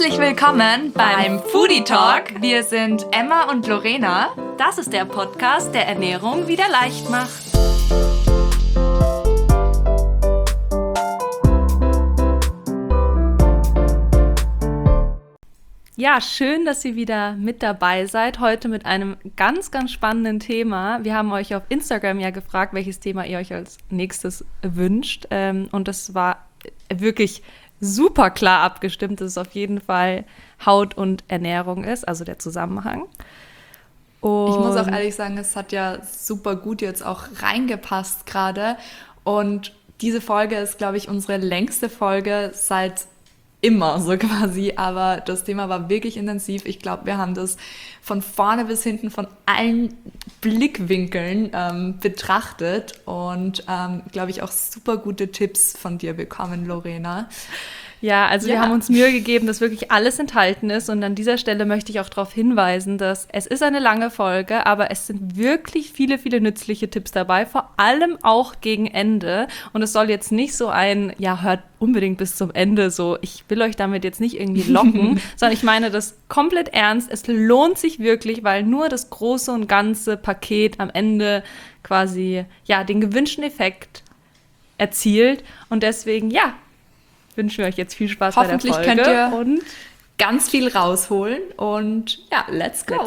Herzlich willkommen beim Foodie Talk. Wir sind Emma und Lorena. Das ist der Podcast, der Ernährung wieder leicht macht. Ja, schön, dass ihr wieder mit dabei seid. Heute mit einem ganz, ganz spannenden Thema. Wir haben euch auf Instagram ja gefragt, welches Thema ihr euch als nächstes wünscht. Und das war wirklich super klar abgestimmt, dass es auf jeden Fall Haut und Ernährung ist, also der Zusammenhang. Und ich muss auch ehrlich sagen, es hat ja super gut jetzt auch reingepasst gerade. Und diese Folge ist, glaube ich, unsere längste Folge seit immer so quasi, aber das Thema war wirklich intensiv. Ich glaube, wir haben das von vorne bis hinten von allen Blickwinkeln betrachtet und, glaube ich, auch super gute Tipps von dir bekommen, Lorena. Ja, also wir haben uns Mühe gegeben, dass wirklich alles enthalten ist, und an dieser Stelle möchte ich auch darauf hinweisen, dass es ist eine lange Folge, aber es sind wirklich viele, viele nützliche Tipps dabei, vor allem auch gegen Ende, und es soll jetzt nicht so ein, ja, hört unbedingt bis zum Ende so, ich will euch damit jetzt nicht irgendwie locken, sondern ich meine das komplett ernst, es lohnt sich wirklich, weil nur das große und ganze Paket am Ende quasi, ja, den gewünschten Effekt erzielt, und deswegen, ja, wünschen wir euch jetzt viel Spaß bei der Folge. Hoffentlich könnt ihr und ganz viel rausholen und ja, let's go.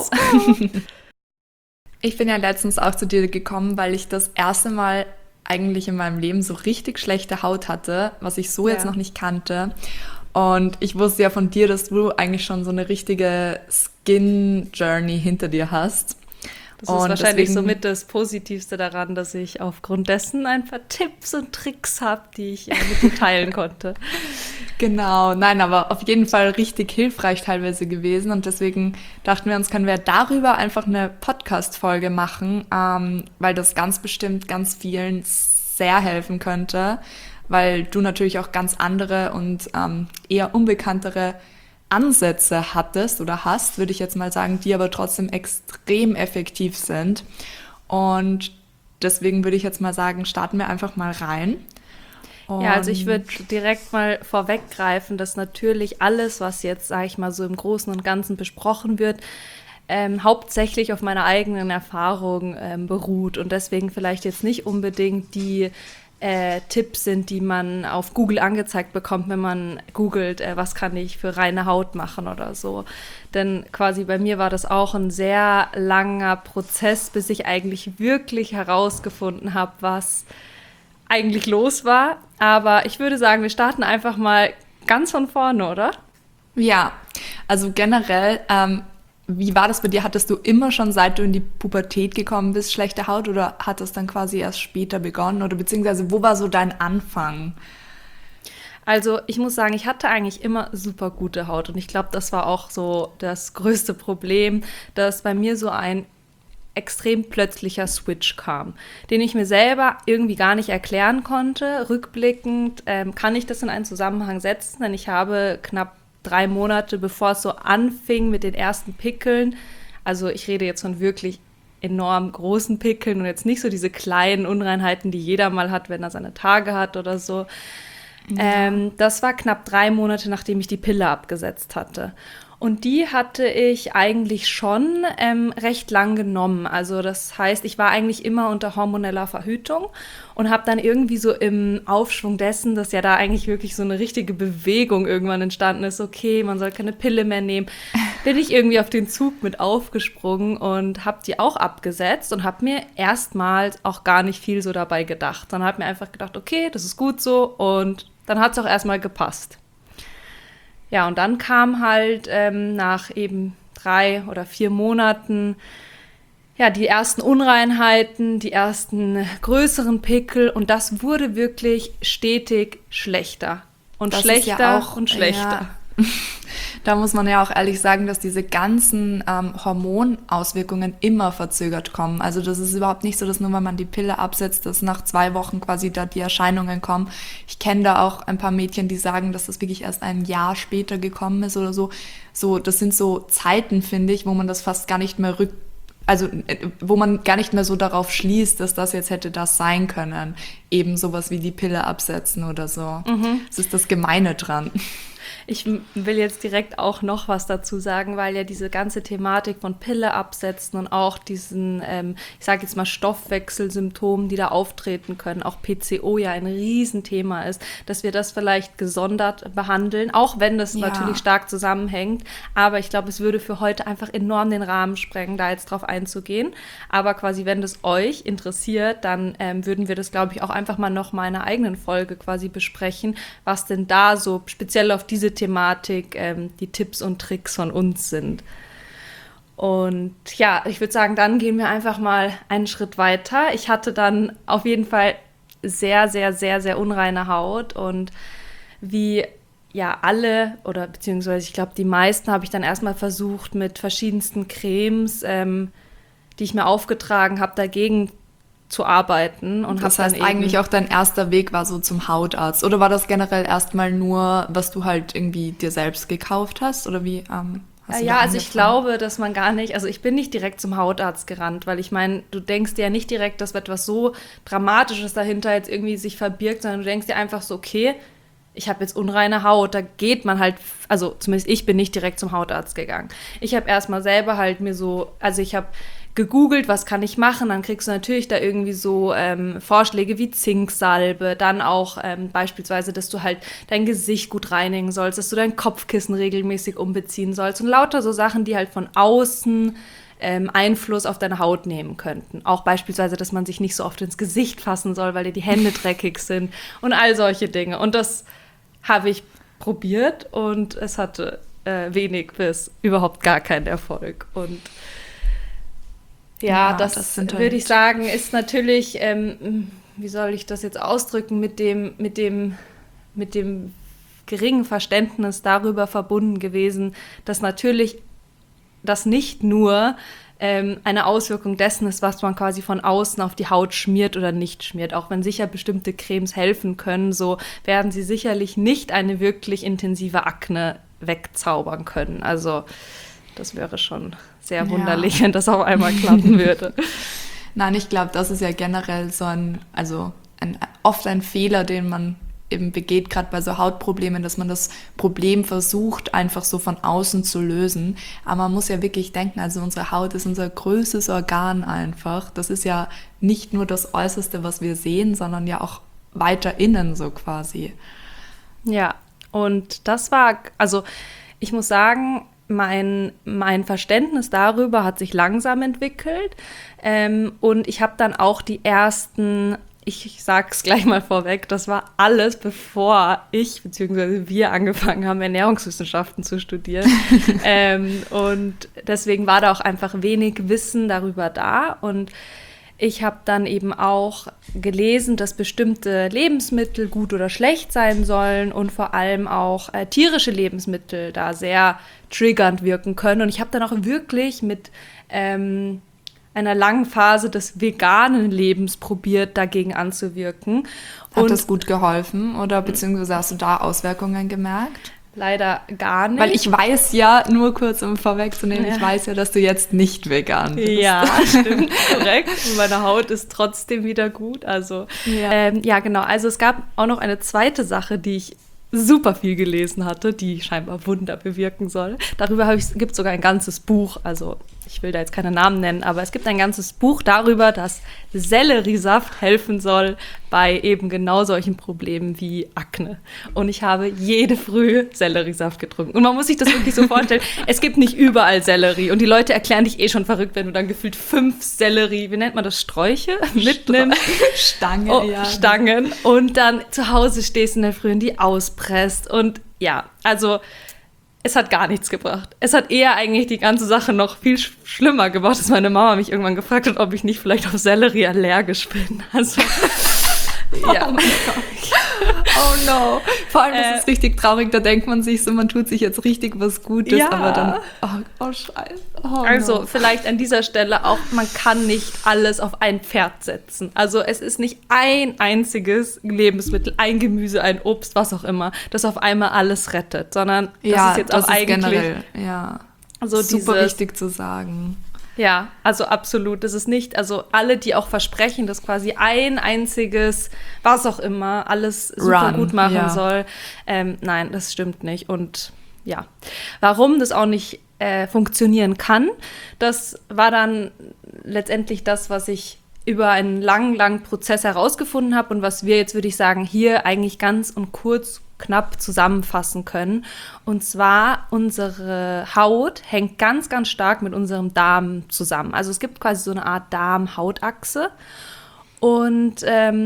Ich bin ja letztens auch zu dir gekommen, weil ich das erste Mal eigentlich in meinem Leben so richtig schlechte Haut hatte, was ich so jetzt noch nicht kannte. Und ich wusste ja von dir, dass du eigentlich schon so eine richtige Skin-Journey hinter dir hast. Das ist wahrscheinlich somit das Positivste daran, dass ich aufgrund dessen ein paar Tipps und Tricks habe, die ich mit dir teilen konnte. Genau, nein, aber auf jeden Fall richtig hilfreich teilweise gewesen, und deswegen dachten wir uns, können wir darüber einfach eine Podcast-Folge machen, weil das ganz bestimmt ganz vielen sehr helfen könnte, weil du natürlich auch ganz andere und eher unbekanntere Ansätze hattest oder hast, würde ich jetzt mal sagen, die aber trotzdem extrem effektiv sind. Und deswegen würde ich jetzt mal sagen, starten wir einfach mal rein. Ja, also ich würde direkt mal vorweggreifen, dass natürlich alles, was jetzt, sage ich mal, so im Großen und Ganzen besprochen wird, hauptsächlich auf meiner eigenen Erfahrung beruht und deswegen vielleicht jetzt nicht unbedingt die Tipps sind, die man auf Google angezeigt bekommt, wenn man googelt, was kann ich für reine Haut machen oder so. Denn quasi bei mir war das auch ein sehr langer Prozess, bis ich eigentlich wirklich herausgefunden habe, was eigentlich los war. Aber ich würde sagen, wir starten einfach mal ganz von vorne, oder? Ja, also generell, wie war das bei dir? Hattest du immer schon, seit du in die Pubertät gekommen bist, schlechte Haut, oder hat das dann quasi erst später begonnen? Oder beziehungsweise, wo war so dein Anfang? Also ich muss sagen, ich hatte eigentlich immer super gute Haut, und ich glaube, das war auch so das größte Problem, dass bei mir so ein extrem plötzlicher Switch kam, den ich mir selber irgendwie gar nicht erklären konnte. Rückblickend kann ich das in einen Zusammenhang setzen, denn ich habe knapp 3 Monate, bevor es so anfing mit den ersten Pickeln, also ich rede jetzt von wirklich enorm großen Pickeln und jetzt nicht so diese kleinen Unreinheiten, die jeder mal hat, wenn er seine Tage hat oder so. Ja. Das war knapp 3 Monate, nachdem ich die Pille abgesetzt hatte. Und die hatte ich eigentlich schon recht lang genommen. Also das heißt, ich war eigentlich immer unter hormoneller Verhütung und habe dann irgendwie so im Aufschwung dessen, dass ja da eigentlich wirklich so eine richtige Bewegung irgendwann entstanden ist, okay, man soll keine Pille mehr nehmen, bin ich irgendwie auf den Zug mit aufgesprungen und habe die auch abgesetzt und habe mir erstmals auch gar nicht viel so dabei gedacht. Dann habe mir einfach gedacht, okay, das ist gut so, und dann hat es auch erstmal gepasst. Ja, und dann kam halt nach eben 3 oder 4 Monaten ja die ersten Unreinheiten, die ersten größeren Pickel, und das wurde wirklich stetig schlechter und das schlechter ist ja auch, und schlechter. Ja. Da muss man ja auch ehrlich sagen, dass diese ganzen Hormonauswirkungen immer verzögert kommen. Also das ist überhaupt nicht so, dass nur wenn man die Pille absetzt, dass nach 2 Wochen quasi da die Erscheinungen kommen. Ich kenne da auch ein paar Mädchen, die sagen, dass das wirklich erst ein Jahr später gekommen ist oder so. So, das sind so Zeiten, finde ich, wo man das fast gar nicht mehr wo man gar nicht mehr so darauf schließt, dass das jetzt hätte das sein können. Eben sowas wie die Pille absetzen oder so. Das ist das Gemeine dran. Ich will jetzt direkt auch noch was dazu sagen, weil ja diese ganze Thematik von Pille absetzen und auch diesen, ich sage jetzt mal Stoffwechselsymptomen, die da auftreten können, auch PCO ja ein Riesenthema ist, dass wir das vielleicht gesondert behandeln, auch wenn das natürlich stark zusammenhängt. Aber ich glaube, es würde für heute einfach enorm den Rahmen sprengen, da jetzt drauf einzugehen. Aber quasi, wenn das euch interessiert, dann würden wir das, glaube ich, auch einfach mal noch mal in einer eigenen Folge quasi besprechen, was denn da so speziell auf diese Thematik die Tipps und Tricks von uns sind. Und ja, ich würde sagen, dann gehen wir einfach mal einen Schritt weiter. Ich hatte dann auf jeden Fall sehr, sehr, sehr, sehr unreine Haut und wie ja alle oder beziehungsweise ich glaube die meisten habe ich dann erstmal versucht mit verschiedensten Cremes, die ich mir aufgetragen habe, dagegen zu arbeiten. Und das heißt eigentlich auch dein erster Weg war so zum Hautarzt oder war das generell erstmal nur, was du halt irgendwie dir selbst gekauft hast oder wie hast du ja, also ich glaube, dass man gar nicht, also ich bin nicht direkt zum Hautarzt gerannt, weil ich meine, du denkst dir ja nicht direkt, dass etwas so Dramatisches dahinter jetzt irgendwie sich verbirgt, sondern du denkst dir einfach so, okay, ich habe jetzt unreine Haut, da geht man halt, also zumindest ich bin nicht direkt zum Hautarzt gegangen. Ich habe erstmal selber halt mir so, also ich habe gegoogelt, was kann ich machen, dann kriegst du natürlich da irgendwie so Vorschläge wie Zinksalbe, dann auch beispielsweise, dass du halt dein Gesicht gut reinigen sollst, dass du dein Kopfkissen regelmäßig umbeziehen sollst und lauter so Sachen, die halt von außen Einfluss auf deine Haut nehmen könnten. Auch beispielsweise, dass man sich nicht so oft ins Gesicht fassen soll, weil dir die Hände dreckig sind und all solche Dinge. Und das habe ich probiert und es hatte wenig bis überhaupt gar keinen Erfolg. Und ja, das würde ich sagen, ist natürlich, wie soll ich das jetzt ausdrücken, mit dem geringen Verständnis darüber verbunden gewesen, dass natürlich das nicht nur eine Auswirkung dessen ist, was man quasi von außen auf die Haut schmiert oder nicht schmiert. Auch wenn sicher bestimmte Cremes helfen können, so werden sie sicherlich nicht eine wirklich intensive Akne wegzaubern können. Also das wäre schon sehr wunderlich, wenn das auf einmal klappen würde. Nein, ich glaube, das ist ja generell so oft ein Fehler, den man eben begeht, gerade bei so Hautproblemen, dass man das Problem versucht, einfach so von außen zu lösen. Aber man muss ja wirklich denken, also unsere Haut ist unser größtes Organ einfach. Das ist ja nicht nur das Äußerste, was wir sehen, sondern ja auch weiter innen so quasi. Ja, und das war, also ich muss sagen, mein Verständnis darüber hat sich langsam entwickelt und ich habe dann auch die ersten, ich sag's gleich mal vorweg, das war alles, bevor ich bzw. wir angefangen haben, Ernährungswissenschaften zu studieren. Und deswegen war da auch einfach wenig Wissen darüber da. Und ich habe dann eben auch gelesen, dass bestimmte Lebensmittel gut oder schlecht sein sollen und vor allem auch tierische Lebensmittel da sehr triggernd wirken können. Und ich habe dann auch wirklich mit einer langen Phase des veganen Lebens probiert, dagegen anzuwirken. Hat das gut geholfen oder beziehungsweise hast du da Auswirkungen gemerkt? Leider gar nicht. Weil ich weiß ja, nur kurz um vorwegzunehmen, ich weiß ja, dass du jetzt nicht vegan bist. Ja, stimmt, korrekt. Meine Haut ist trotzdem wieder gut. Also ja, genau. Also es gab auch noch eine zweite Sache, die ich super viel gelesen hatte, die scheinbar Wunder bewirken soll. Darüber gibt es sogar ein ganzes Buch, also ich will da jetzt keine Namen nennen, aber es gibt ein ganzes Buch darüber, dass Selleriesaft helfen soll bei eben genau solchen Problemen wie Akne. Und ich habe jede Früh Selleriesaft getrunken. Und man muss sich das wirklich so vorstellen, es gibt nicht überall Sellerie und die Leute erklären dich eh schon verrückt, wenn du dann gefühlt 5 Sellerie, wie nennt man das, Sträuche mitnimmst. Stangen. Und dann zu Hause stehst in der Früh und die auspresst. Und ja, also es hat gar nichts gebracht. Es hat eher eigentlich die ganze Sache noch viel schlimmer gemacht, dass meine Mama mich irgendwann gefragt hat, ob ich nicht vielleicht auf Sellerie allergisch bin. Also, ja. Oh mein Gott. Oh no. Vor allem, das ist richtig traurig, da denkt man sich so, man tut sich jetzt richtig was Gutes, aber dann, oh scheiße. Oh also vielleicht an dieser Stelle auch, man kann nicht alles auf ein Pferd setzen. Also es ist nicht ein einziges Lebensmittel, ein Gemüse, ein Obst, was auch immer, das auf einmal alles rettet, sondern das ist jetzt auch eigentlich generell, so also super wichtig zu sagen. Ja, also absolut. Das ist nicht, also alle, die auch versprechen, dass quasi ein einziges, was auch immer, alles super gut machen soll. Nein, das stimmt nicht. Und ja, warum das auch nicht funktionieren kann, das war dann letztendlich das, was ich über einen langen Prozess herausgefunden habe und was wir jetzt, würde ich sagen, hier eigentlich ganz und kurz knapp zusammenfassen können. Und zwar, unsere Haut hängt ganz stark mit unserem Darm zusammen. Also es gibt quasi so eine Art Darm-Hautachse. Und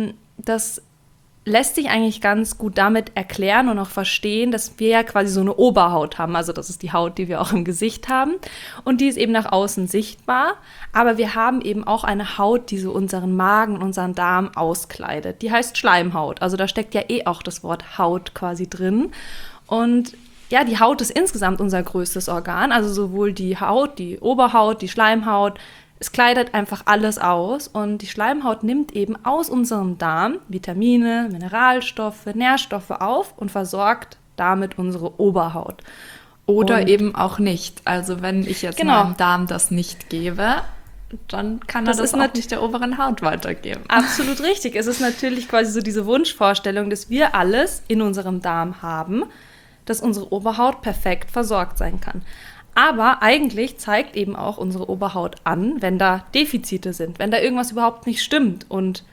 das lässt sich eigentlich ganz gut damit erklären und auch verstehen, dass wir ja quasi so eine Oberhaut haben. Also das ist die Haut, die wir auch im Gesicht haben. Und die ist eben nach außen sichtbar. Aber wir haben eben auch eine Haut, die so unseren Magen, unseren Darm auskleidet. Die heißt Schleimhaut. Also da steckt ja auch das Wort Haut quasi drin. Und ja, die Haut ist insgesamt unser größtes Organ. Also sowohl die Haut, die Oberhaut, die Schleimhaut. Es kleidet einfach alles aus und die Schleimhaut nimmt eben aus unserem Darm Vitamine, Mineralstoffe, Nährstoffe auf und versorgt damit unsere Oberhaut. Oder eben auch nicht. Also wenn ich jetzt meinem Darm das nicht gebe, dann kann er das auch nicht der oberen Haut weitergeben. Absolut richtig. Es ist natürlich quasi so diese Wunschvorstellung, dass wir alles in unserem Darm haben, dass unsere Oberhaut perfekt versorgt sein kann. Aber eigentlich zeigt eben auch unsere Oberhaut an, wenn da Defizite sind, wenn da irgendwas überhaupt nicht stimmt. Und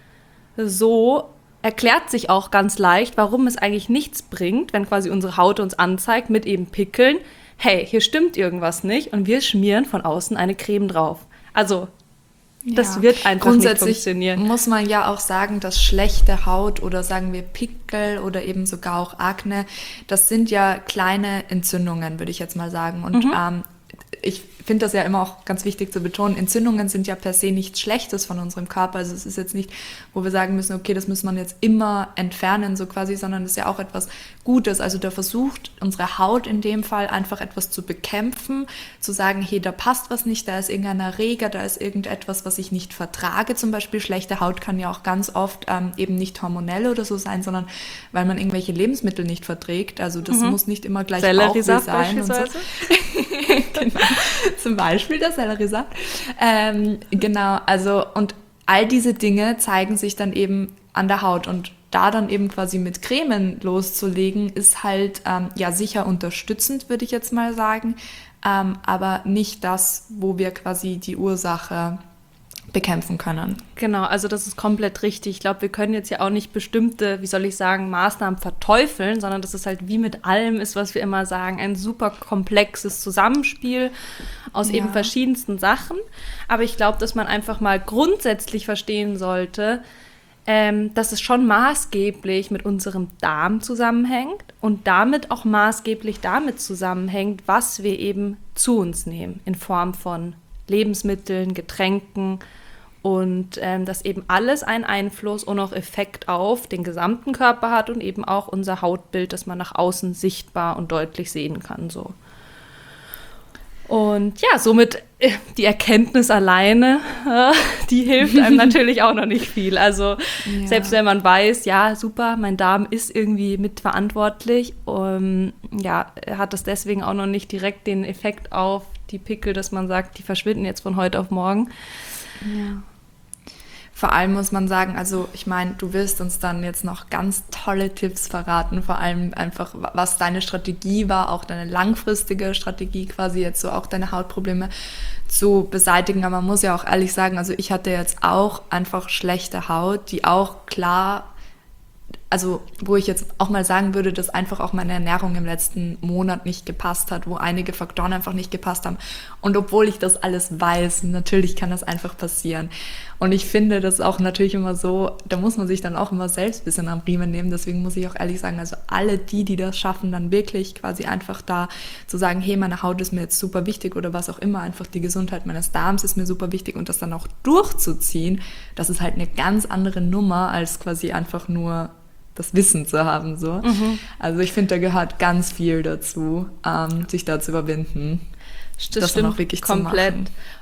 so erklärt sich auch ganz leicht, warum es eigentlich nichts bringt, wenn quasi unsere Haut uns anzeigt mit eben Pickeln, hey, hier stimmt irgendwas nicht und wir schmieren von außen eine Creme drauf. Also das wird einfach nicht funktionieren. Muss man ja auch sagen, dass schlechte Haut oder sagen wir Pickel oder eben sogar auch Akne, das sind ja kleine Entzündungen, würde ich jetzt mal sagen. Und ich finde das ja immer auch ganz wichtig zu betonen, Entzündungen sind ja per se nichts Schlechtes von unserem Körper. Also es ist jetzt nicht, wo wir sagen müssen, okay, das muss man jetzt immer entfernen, so quasi, sondern es ist ja auch etwas Gutes. Also da versucht unsere Haut in dem Fall einfach etwas zu bekämpfen, zu sagen, hey, da passt was nicht, da ist irgendein Erreger, da ist irgendetwas, was ich nicht vertrage. Zum Beispiel schlechte Haut kann ja auch ganz oft eben nicht hormonell oder so sein, sondern weil man irgendwelche Lebensmittel nicht verträgt. Also das muss nicht immer gleich Bauchweh sein. Und so. Genau. Zum Beispiel der Selleriesaft. Genau, also und all diese Dinge zeigen sich dann eben an der Haut und da dann eben quasi mit Cremen loszulegen, ist halt ja sicher unterstützend, würde ich jetzt mal sagen, aber nicht das, wo wir quasi die Ursache bekämpfen können. Genau, also das ist komplett richtig. Ich glaube, wir können jetzt ja auch nicht bestimmte, wie soll ich sagen, Maßnahmen verteufeln, sondern das ist halt wie mit allem ist, was wir immer sagen, ein super komplexes Zusammenspiel aus eben verschiedensten Sachen. Aber ich glaube, dass man einfach mal grundsätzlich verstehen sollte, dass es schon maßgeblich mit unserem Darm zusammenhängt und damit auch maßgeblich damit zusammenhängt, was wir eben zu uns nehmen in Form von Lebensmitteln, Getränken und dass eben alles einen Einfluss und auch Effekt auf den gesamten Körper hat und eben auch unser Hautbild, das man nach außen sichtbar und deutlich sehen kann. So. Und ja, somit die Erkenntnis alleine, die hilft einem natürlich auch noch nicht viel. Also selbst wenn man weiß, ja, super, mein Darm ist irgendwie mitverantwortlich, hat das deswegen auch noch nicht direkt den Effekt auf die Pickel, dass man sagt, die verschwinden jetzt von heute auf morgen. Ja. Vor allem muss man sagen, also ich meine, du wirst uns dann jetzt noch ganz tolle Tipps verraten, vor allem einfach, was deine Strategie war, auch deine langfristige Strategie quasi jetzt so auch deine Hautprobleme zu beseitigen. Aber man muss ja auch ehrlich sagen, also ich hatte jetzt auch einfach schlechte Haut, die auch klar, also wo ich jetzt auch mal sagen würde, dass einfach auch meine Ernährung im letzten Monat nicht gepasst hat, wo einige Faktoren einfach nicht gepasst haben. Und obwohl ich das alles weiß, natürlich kann das einfach passieren. Und ich finde das auch natürlich immer so, da muss man sich dann auch immer selbst ein bisschen am Riemen nehmen. Deswegen muss ich auch ehrlich sagen, also alle die das schaffen, dann wirklich quasi einfach da zu sagen, hey, meine Haut ist mir jetzt super wichtig oder was auch immer, einfach die Gesundheit meines Darms ist mir super wichtig und das dann auch durchzuziehen, das ist halt eine ganz andere Nummer, als quasi einfach nur das Wissen zu haben. So. Also ich finde, da gehört ganz viel dazu, sich da zu überwinden. Das stimmt auch wirklich komplett.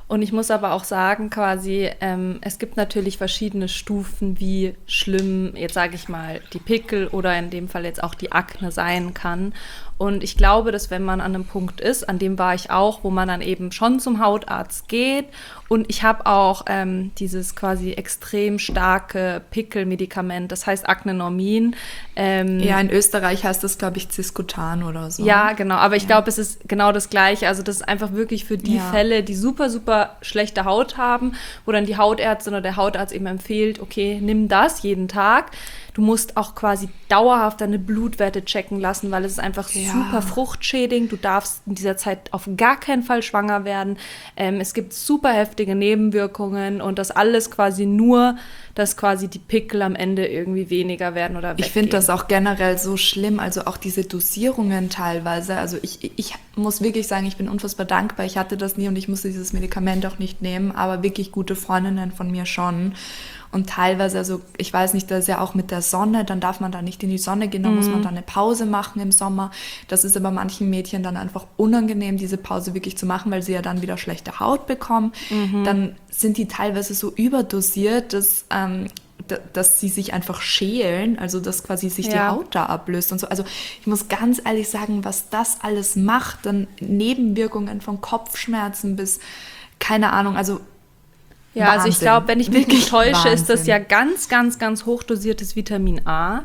Und ich muss aber auch sagen, quasi, es gibt natürlich verschiedene Stufen, wie schlimm, jetzt sage ich mal, die Pickel oder in dem Fall jetzt auch die Akne sein kann. Und ich glaube, dass wenn man an einem Punkt ist, an dem war ich auch, wo man dann eben schon zum Hautarzt geht. Und ich habe auch dieses quasi extrem starke Pickelmedikament, das heißt Acnenormin. Ja, in Österreich heißt das, glaube ich, Ciscotan oder so. Ja, genau. Aber ich glaube, es ist genau das Gleiche. Also das ist einfach wirklich für die Fälle, die super, super schlechte Haut haben, wo dann die Hautärztin oder der Hautarzt eben empfiehlt, okay, nimm das jeden Tag. Du musst auch quasi dauerhaft deine Blutwerte checken lassen, weil es ist einfach super fruchtschädigend. Du darfst in dieser Zeit auf gar keinen Fall schwanger werden. Es gibt super heftige Nebenwirkungen und das alles quasi nur, dass quasi die Pickel am Ende irgendwie weniger werden oder weggehen. Ich finde das auch generell so schlimm, also auch diese Dosierungen teilweise. Also ich muss wirklich sagen, ich bin unfassbar dankbar. Ich hatte das nie und ich musste dieses Medikament auch nicht nehmen, aber wirklich gute Freundinnen von mir schon. Und teilweise, also ich weiß nicht, das ist ja auch mit der Sonne, dann darf man da nicht in die Sonne gehen, dann muss man da eine Pause machen im Sommer. Das ist aber manchen Mädchen dann einfach unangenehm, diese Pause wirklich zu machen, weil sie ja dann wieder schlechte Haut bekommen. Dann sind die teilweise so überdosiert, dass sie sich einfach schälen, also dass quasi sich die Haut da ablöst und so. Also ich muss ganz ehrlich sagen, was das alles macht, dann Nebenwirkungen von Kopfschmerzen bis, keine Ahnung, also ja, Wahnsinn. Also ich glaube, wenn ich mich nicht täusche, Wahnsinn. Ist das ja ganz, ganz, ganz hochdosiertes Vitamin A.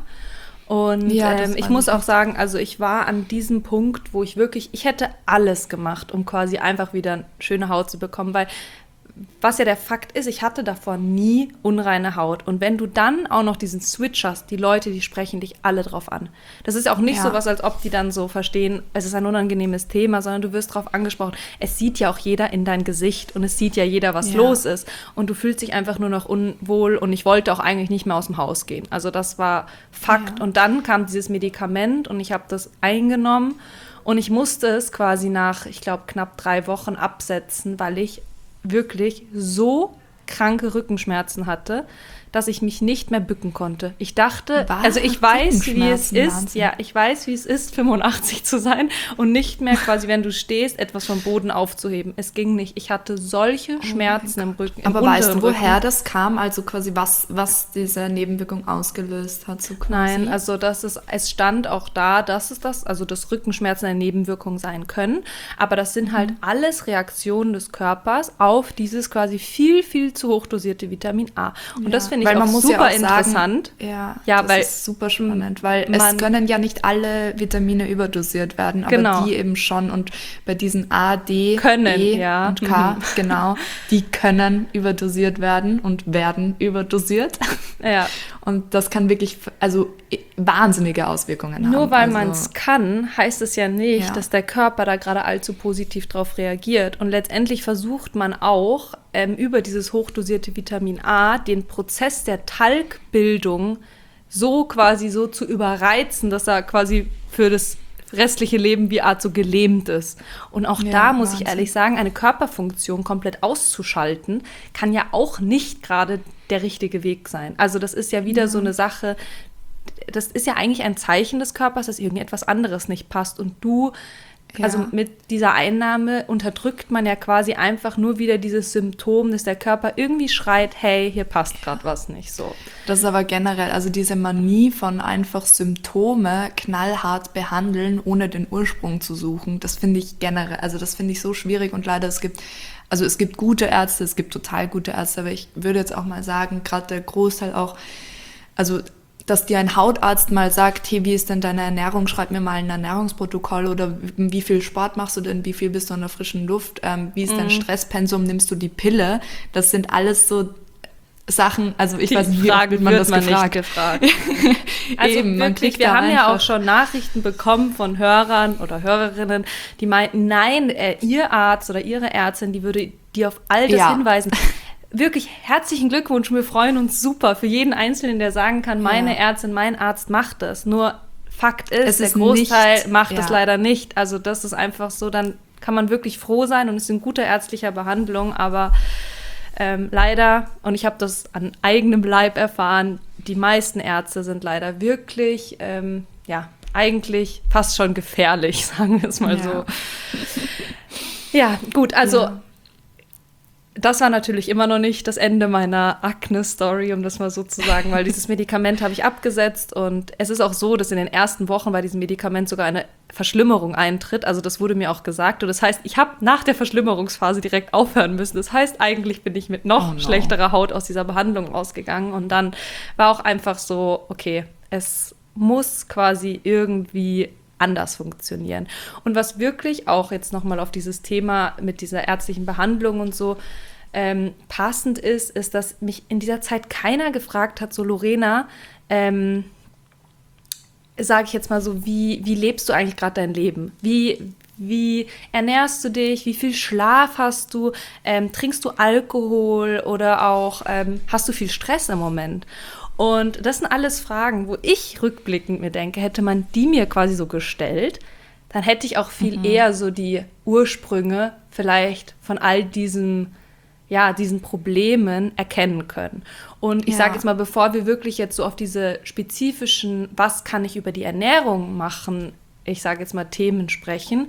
Und ich muss auch sagen, also ich war an diesem Punkt, wo ich hätte alles gemacht, um quasi einfach wieder eine schöne Haut zu bekommen, weil was ja der Fakt ist, ich hatte davor nie unreine Haut. Und wenn du dann auch noch diesen Switch hast, die Leute, die sprechen dich alle drauf an. Das ist auch nicht so was, als ob die dann so verstehen, es ist ein unangenehmes Thema, sondern du wirst drauf angesprochen. Es sieht ja auch jeder in dein Gesicht und es sieht ja jeder, was los ist. Und du fühlst dich einfach nur noch unwohl und ich wollte auch eigentlich nicht mehr aus dem Haus gehen. Also das war Fakt. Und dann kam dieses Medikament und ich habe das eingenommen und ich musste es quasi nach, ich glaube, knapp 3 Wochen absetzen, weil ich wirklich so kranke Rückenschmerzen hatte, dass ich mich nicht mehr bücken konnte. Ich dachte, also ich weiß, wie es ist, Wahnsinn. Ja, ich weiß, wie es ist, 85 zu sein und nicht mehr quasi, wenn du stehst, etwas vom Boden aufzuheben. Es ging nicht. Ich hatte solche Schmerzen im Rücken. Aber weißt du, woher das kam? Also quasi, was diese Nebenwirkung ausgelöst hat? So quasi? Nein, also es stand auch da, dass das Rückenschmerzen eine Nebenwirkung sein können. Aber das sind halt alles Reaktionen des Körpers auf dieses quasi viel, viel zu hochdosierte Vitamin A. Und das finde ich auch super interessant. Das ist super spannend, weil es können ja nicht alle Vitamine überdosiert werden, aber die eben schon. Und bei diesen A, D, E und K, genau, die können überdosiert werden und werden überdosiert. Ja. Und das kann wirklich, also wahnsinnige Auswirkungen haben. Nur weil man es kann, heißt es ja nicht, dass der Körper da gerade allzu positiv drauf reagiert. Und letztendlich versucht man auch, über dieses hochdosierte Vitamin A den Prozess der Talgbildung so zu überreizen, dass er quasi für das restliche Leben wie Art so gelähmt ist. Und auch da muss ich ehrlich sagen, eine Körperfunktion komplett auszuschalten, kann ja auch nicht gerade der richtige Weg sein. Also das ist ja wieder so eine Sache, das ist ja eigentlich ein Zeichen des Körpers, dass irgendetwas anderes nicht passt. Und also mit dieser Einnahme unterdrückt man ja quasi einfach nur wieder dieses Symptom, dass der Körper irgendwie schreit, hey, hier passt gerade was nicht so. Das ist aber generell, also diese Manie von einfach Symptome knallhart behandeln, ohne den Ursprung zu suchen, das finde ich generell, also das finde ich so schwierig und leider es gibt gute Ärzte, es gibt total gute Ärzte, aber ich würde jetzt auch mal sagen, gerade der Großteil auch, also dass dir ein Hautarzt mal sagt, hey, wie ist denn deine Ernährung, schreib mir mal ein Ernährungsprotokoll oder wie viel Sport machst du denn, wie viel bist du in der frischen Luft, wie ist dein Stresspensum, nimmst du die Pille, das sind alles so Sachen, also ich weiß nicht, wie oft wird man das gefragt. Also eben, wirklich, wir haben ja auch schon Nachrichten bekommen von Hörern oder Hörerinnen, die meinten, nein, ihr Arzt oder ihre Ärztin, die würde dir auf all das hinweisen. Wirklich herzlichen Glückwunsch, wir freuen uns super für jeden Einzelnen, der sagen kann, meine Ärztin, mein Arzt macht das. Nur Fakt ist, der Großteil macht das leider nicht. Also das ist einfach so, dann kann man wirklich froh sein und ist in guter ärztlicher Behandlung, aber leider, und ich habe das an eigenem Leib erfahren, die meisten Ärzte sind leider wirklich, eigentlich fast schon gefährlich, sagen wir es mal so. Ja, gut, also das war natürlich immer noch nicht das Ende meiner Akne-Story, um das mal so zu sagen, weil dieses Medikament habe ich abgesetzt und es ist auch so, dass in den ersten Wochen bei diesem Medikament sogar eine Verschlimmerung eintritt. Also das wurde mir auch gesagt und das heißt, ich habe nach der Verschlimmerungsphase direkt aufhören müssen. Das heißt, eigentlich bin ich mit noch schlechterer Haut aus dieser Behandlung rausgegangen und dann war auch einfach so, okay, es muss quasi irgendwie anders funktionieren. Und was wirklich auch jetzt nochmal auf dieses Thema mit dieser ärztlichen Behandlung und so passend ist, dass mich in dieser Zeit keiner gefragt hat, so Lorena, sage ich jetzt mal so, wie lebst du eigentlich gerade dein Leben? Wie ernährst du dich? Wie viel Schlaf hast du? Trinkst du Alkohol oder auch hast du viel Stress im Moment? Und das sind alles Fragen, wo ich rückblickend mir denke, hätte man die mir quasi so gestellt, dann hätte ich auch viel eher so die Ursprünge vielleicht von all diesen Problemen erkennen können. Und ich sage jetzt mal, bevor wir wirklich jetzt so auf diese spezifischen, was kann ich über die Ernährung machen, ich sage jetzt mal Themen sprechen,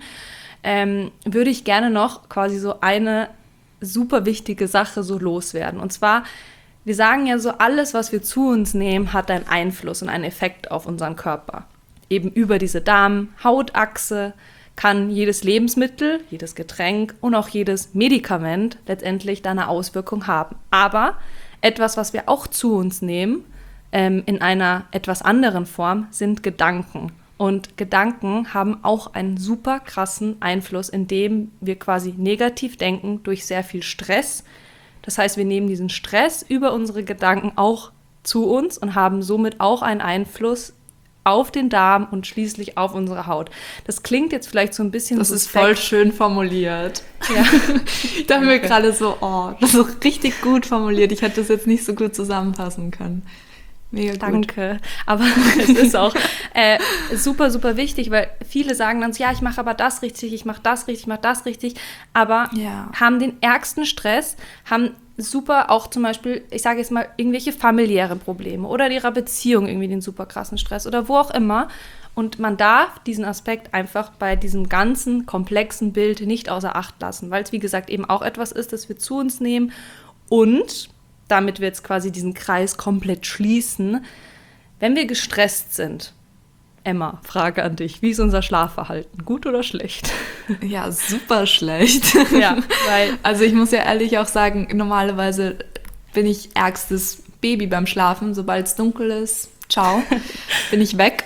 würde ich gerne noch quasi so eine super wichtige Sache so loswerden. Und zwar, wir sagen ja so, alles, was wir zu uns nehmen, hat einen Einfluss und einen Effekt auf unseren Körper. Eben über diese Darm-Hautachse kann jedes Lebensmittel, jedes Getränk und auch jedes Medikament letztendlich da eine Auswirkung haben. Aber etwas, was wir auch zu uns nehmen, in einer etwas anderen Form, sind Gedanken. Und Gedanken haben auch einen super krassen Einfluss, indem wir quasi negativ denken durch sehr viel Stress. Das heißt, wir nehmen diesen Stress über unsere Gedanken auch zu uns und haben somit auch einen Einfluss auf den Darm und schließlich auf unsere Haut. Das klingt jetzt vielleicht so ein bisschen Das ist voll schön formuliert. Ja. Ich dachte mir gerade so, das ist richtig gut formuliert. Ich hätte das jetzt nicht so gut zusammenfassen können. Mega gut. Danke. Aber es ist auch super, super wichtig, weil viele sagen dann so, ja, ich mache aber das richtig, ich mache das richtig, ich mache das richtig, aber haben den ärgsten Stress, haben super auch zum Beispiel, ich sage jetzt mal, irgendwelche familiäre Probleme oder in ihrer Beziehung irgendwie den super krassen Stress oder wo auch immer. Und man darf diesen Aspekt einfach bei diesem ganzen komplexen Bild nicht außer Acht lassen, weil es, wie gesagt, eben auch etwas ist, das wir zu uns nehmen und damit wir jetzt quasi diesen Kreis komplett schließen, wenn wir gestresst sind. Emma, Frage an dich. Wie ist unser Schlafverhalten? Gut oder schlecht? Ja, super schlecht. Ja, weil also ich muss ja ehrlich auch sagen, normalerweise bin ich ärgstes Baby beim Schlafen. Sobald es dunkel ist, ciao, bin ich weg.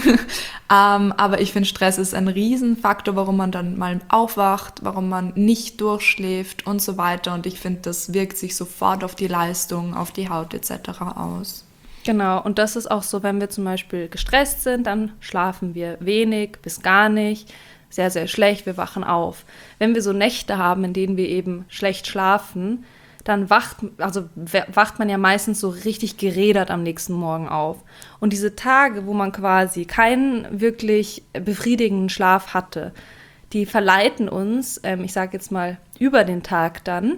Aber ich finde, Stress ist ein Riesenfaktor, warum man dann mal aufwacht, warum man nicht durchschläft und so weiter. Und ich finde, das wirkt sich sofort auf die Leistung, auf die Haut etc. aus. Genau, und das ist auch so, wenn wir zum Beispiel gestresst sind, dann schlafen wir wenig bis gar nicht, sehr, sehr schlecht, wir wachen auf. Wenn wir so Nächte haben, in denen wir eben schlecht schlafen, dann wacht man ja meistens so richtig gerädert am nächsten Morgen auf. Und diese Tage, wo man quasi keinen wirklich befriedigenden Schlaf hatte, die verleiten uns, ich sage jetzt mal über den Tag dann,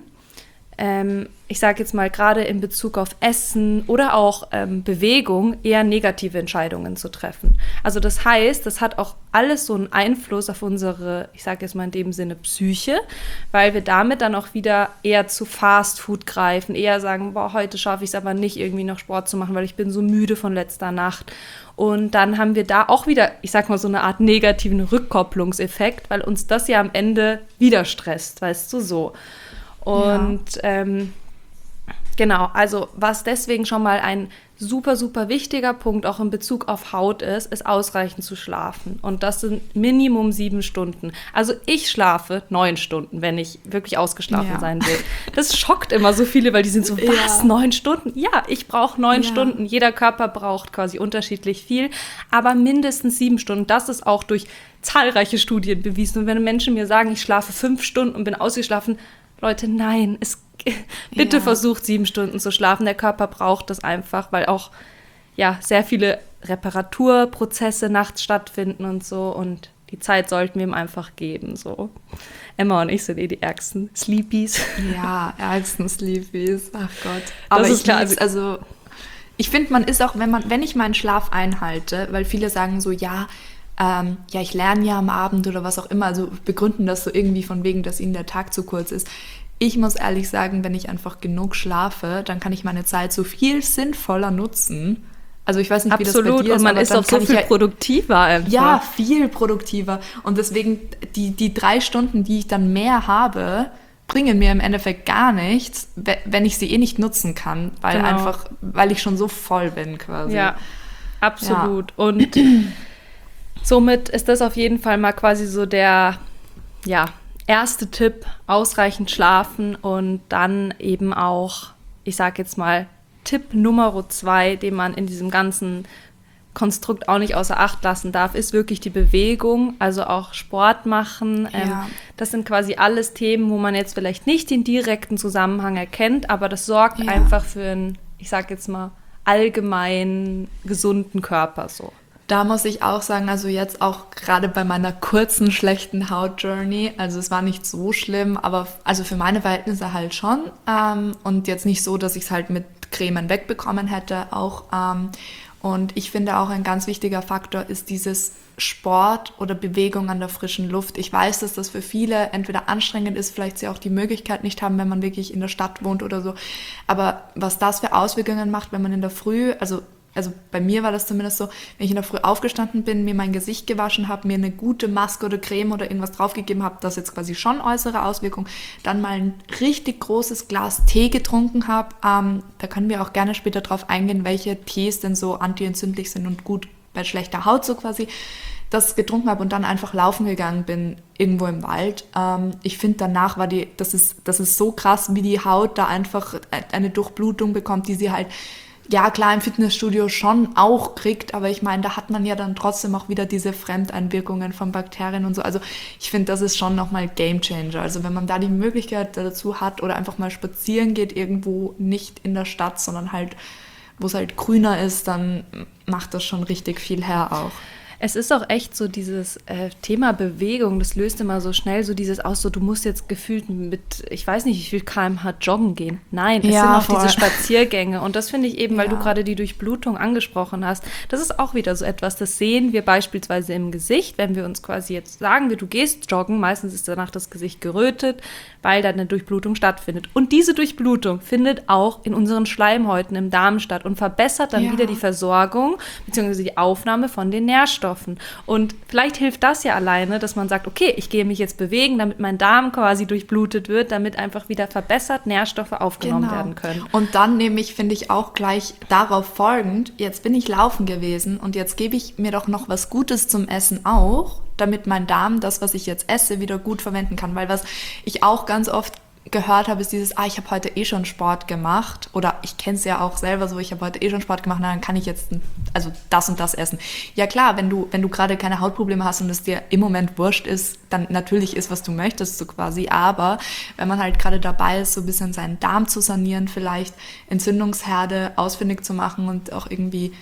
ich sage jetzt mal gerade in Bezug auf Essen oder auch Bewegung, eher negative Entscheidungen zu treffen. Also das heißt, das hat auch alles so einen Einfluss auf unsere, ich sage jetzt mal in dem Sinne Psyche, weil wir damit dann auch wieder eher zu Fast Food greifen, eher sagen, boah, heute schaffe ich es aber nicht, irgendwie noch Sport zu machen, weil ich bin so müde von letzter Nacht. Und dann haben wir da auch wieder, ich sag mal, so eine Art negativen Rückkopplungseffekt, weil uns das ja am Ende wieder stresst, weißt du, so. Und genau, also was deswegen schon mal ein super, super wichtiger Punkt auch in Bezug auf Haut ist ausreichend zu schlafen. Und das sind Minimum 7 Stunden. Also ich schlafe 9 Stunden, wenn ich wirklich ausgeschlafen sein will. Das schockt immer so viele, weil die sind so, was, 9 Stunden? Ja, ich brauche 9 Stunden. Jeder Körper braucht quasi unterschiedlich viel, aber mindestens 7 Stunden. Das ist auch durch zahlreiche Studien bewiesen. Und wenn Menschen mir sagen, ich schlafe 5 Stunden und bin ausgeschlafen, Leute, nein, bitte versucht 7 Stunden zu schlafen. Der Körper braucht das einfach, weil auch sehr viele Reparaturprozesse nachts stattfinden und so. Und die Zeit sollten wir ihm einfach geben. So. Emma und ich sind die ärgsten Sleepies. Ja, ärgsten Sleepies. Ach Gott. Aber ich finde, man ist auch, wenn ich meinen Schlaf einhalte, weil viele sagen so, ich lerne ja am Abend oder was auch immer, also begründen das so irgendwie von wegen, dass ihnen der Tag zu kurz ist. ich muss ehrlich sagen, wenn ich einfach genug schlafe, dann kann ich meine Zeit so viel sinnvoller nutzen. Also ich weiß nicht, wie das bei dir ist. Absolut, und man ist auch so viel produktiver einfach. Ja, viel produktiver. Und deswegen, die 3 Stunden, die ich dann mehr habe, bringen mir im Endeffekt gar nichts, wenn ich sie nicht nutzen kann, weil ich schon so voll bin quasi. Ja, absolut. Ja. Und somit ist das auf jeden Fall mal quasi so der, erste Tipp, ausreichend schlafen und dann eben auch, ich sag jetzt mal, Tipp Nummer 2, den man in diesem ganzen Konstrukt auch nicht außer Acht lassen darf, ist wirklich die Bewegung, also auch Sport machen. Das sind quasi alles Themen, wo man jetzt vielleicht nicht den direkten Zusammenhang erkennt, aber das sorgt einfach für einen, ich sag jetzt mal, allgemein gesunden Körper so. Da muss ich auch sagen, also jetzt auch gerade bei meiner kurzen, schlechten Haut-Journey, also es war nicht so schlimm, aber also für meine Verhältnisse halt schon. Und jetzt nicht so, dass ich es halt mit Cremen wegbekommen hätte auch. Und ich finde auch ein ganz wichtiger Faktor ist dieses Sport oder Bewegung an der frischen Luft. Ich weiß, dass das für viele entweder anstrengend ist, vielleicht sie auch die Möglichkeit nicht haben, wenn man wirklich in der Stadt wohnt oder so. Aber was das für Auswirkungen macht, wenn man in der Früh, also bei mir war das zumindest so, wenn ich in der Früh aufgestanden bin, mir mein Gesicht gewaschen habe, mir eine gute Maske oder Creme oder irgendwas draufgegeben habe, das jetzt quasi schon äußere Auswirkungen, dann mal ein richtig großes Glas Tee getrunken habe. Da können wir auch gerne später drauf eingehen, welche Tees denn so antientzündlich sind und gut bei schlechter Haut so quasi, das getrunken habe und dann einfach laufen gegangen bin, irgendwo im Wald. Ich finde, danach war das ist so krass, wie die Haut da einfach eine Durchblutung bekommt, die sie halt ja, klar, im Fitnessstudio schon auch kriegt, aber ich meine, da hat man ja dann trotzdem auch wieder diese Fremdeinwirkungen von Bakterien und so. Also ich finde, das ist schon nochmal Gamechanger. Also wenn man da die Möglichkeit dazu hat oder einfach mal spazieren geht, irgendwo nicht in der Stadt, sondern halt, wo es halt grüner ist, dann macht das schon richtig viel her auch. Es ist auch echt so dieses Thema Bewegung, das löst immer so schnell so dieses aus, so du musst jetzt gefühlt mit, ich weiß nicht, wie viel km/h joggen gehen. Nein, es sind auch diese Spaziergänge. Und das finde ich eben, weil du gerade die Durchblutung angesprochen hast, das ist auch wieder so etwas, das sehen wir beispielsweise im Gesicht, wenn wir uns quasi jetzt sagen, du gehst joggen, meistens ist danach das Gesicht gerötet, weil da eine Durchblutung stattfindet. Und diese Durchblutung findet auch in unseren Schleimhäuten im Darm statt und verbessert dann wieder die Versorgung bzw. die Aufnahme von den Nährstoffen. Und vielleicht hilft das ja alleine, dass man sagt, okay, ich gehe mich jetzt bewegen, damit mein Darm quasi durchblutet wird, damit einfach wieder verbessert Nährstoffe aufgenommen werden können. Und dann nämlich, finde ich auch gleich darauf folgend, jetzt bin ich laufen gewesen und jetzt gebe ich mir doch noch was Gutes zum Essen auch, damit mein Darm das, was ich jetzt esse, wieder gut verwenden kann. Weil was ich auch ganz oft gehört habe, ist dieses, ich habe heute schon Sport gemacht oder ich kenne es ja auch selber so, ich habe heute schon Sport gemacht, dann kann ich jetzt also das und das essen. Ja klar, wenn du gerade keine Hautprobleme hast und es dir im Moment wurscht ist, dann natürlich ist, was du möchtest so quasi, aber wenn man halt gerade dabei ist, so ein bisschen seinen Darm zu sanieren, vielleicht Entzündungsherde ausfindig zu machen und auch irgendwie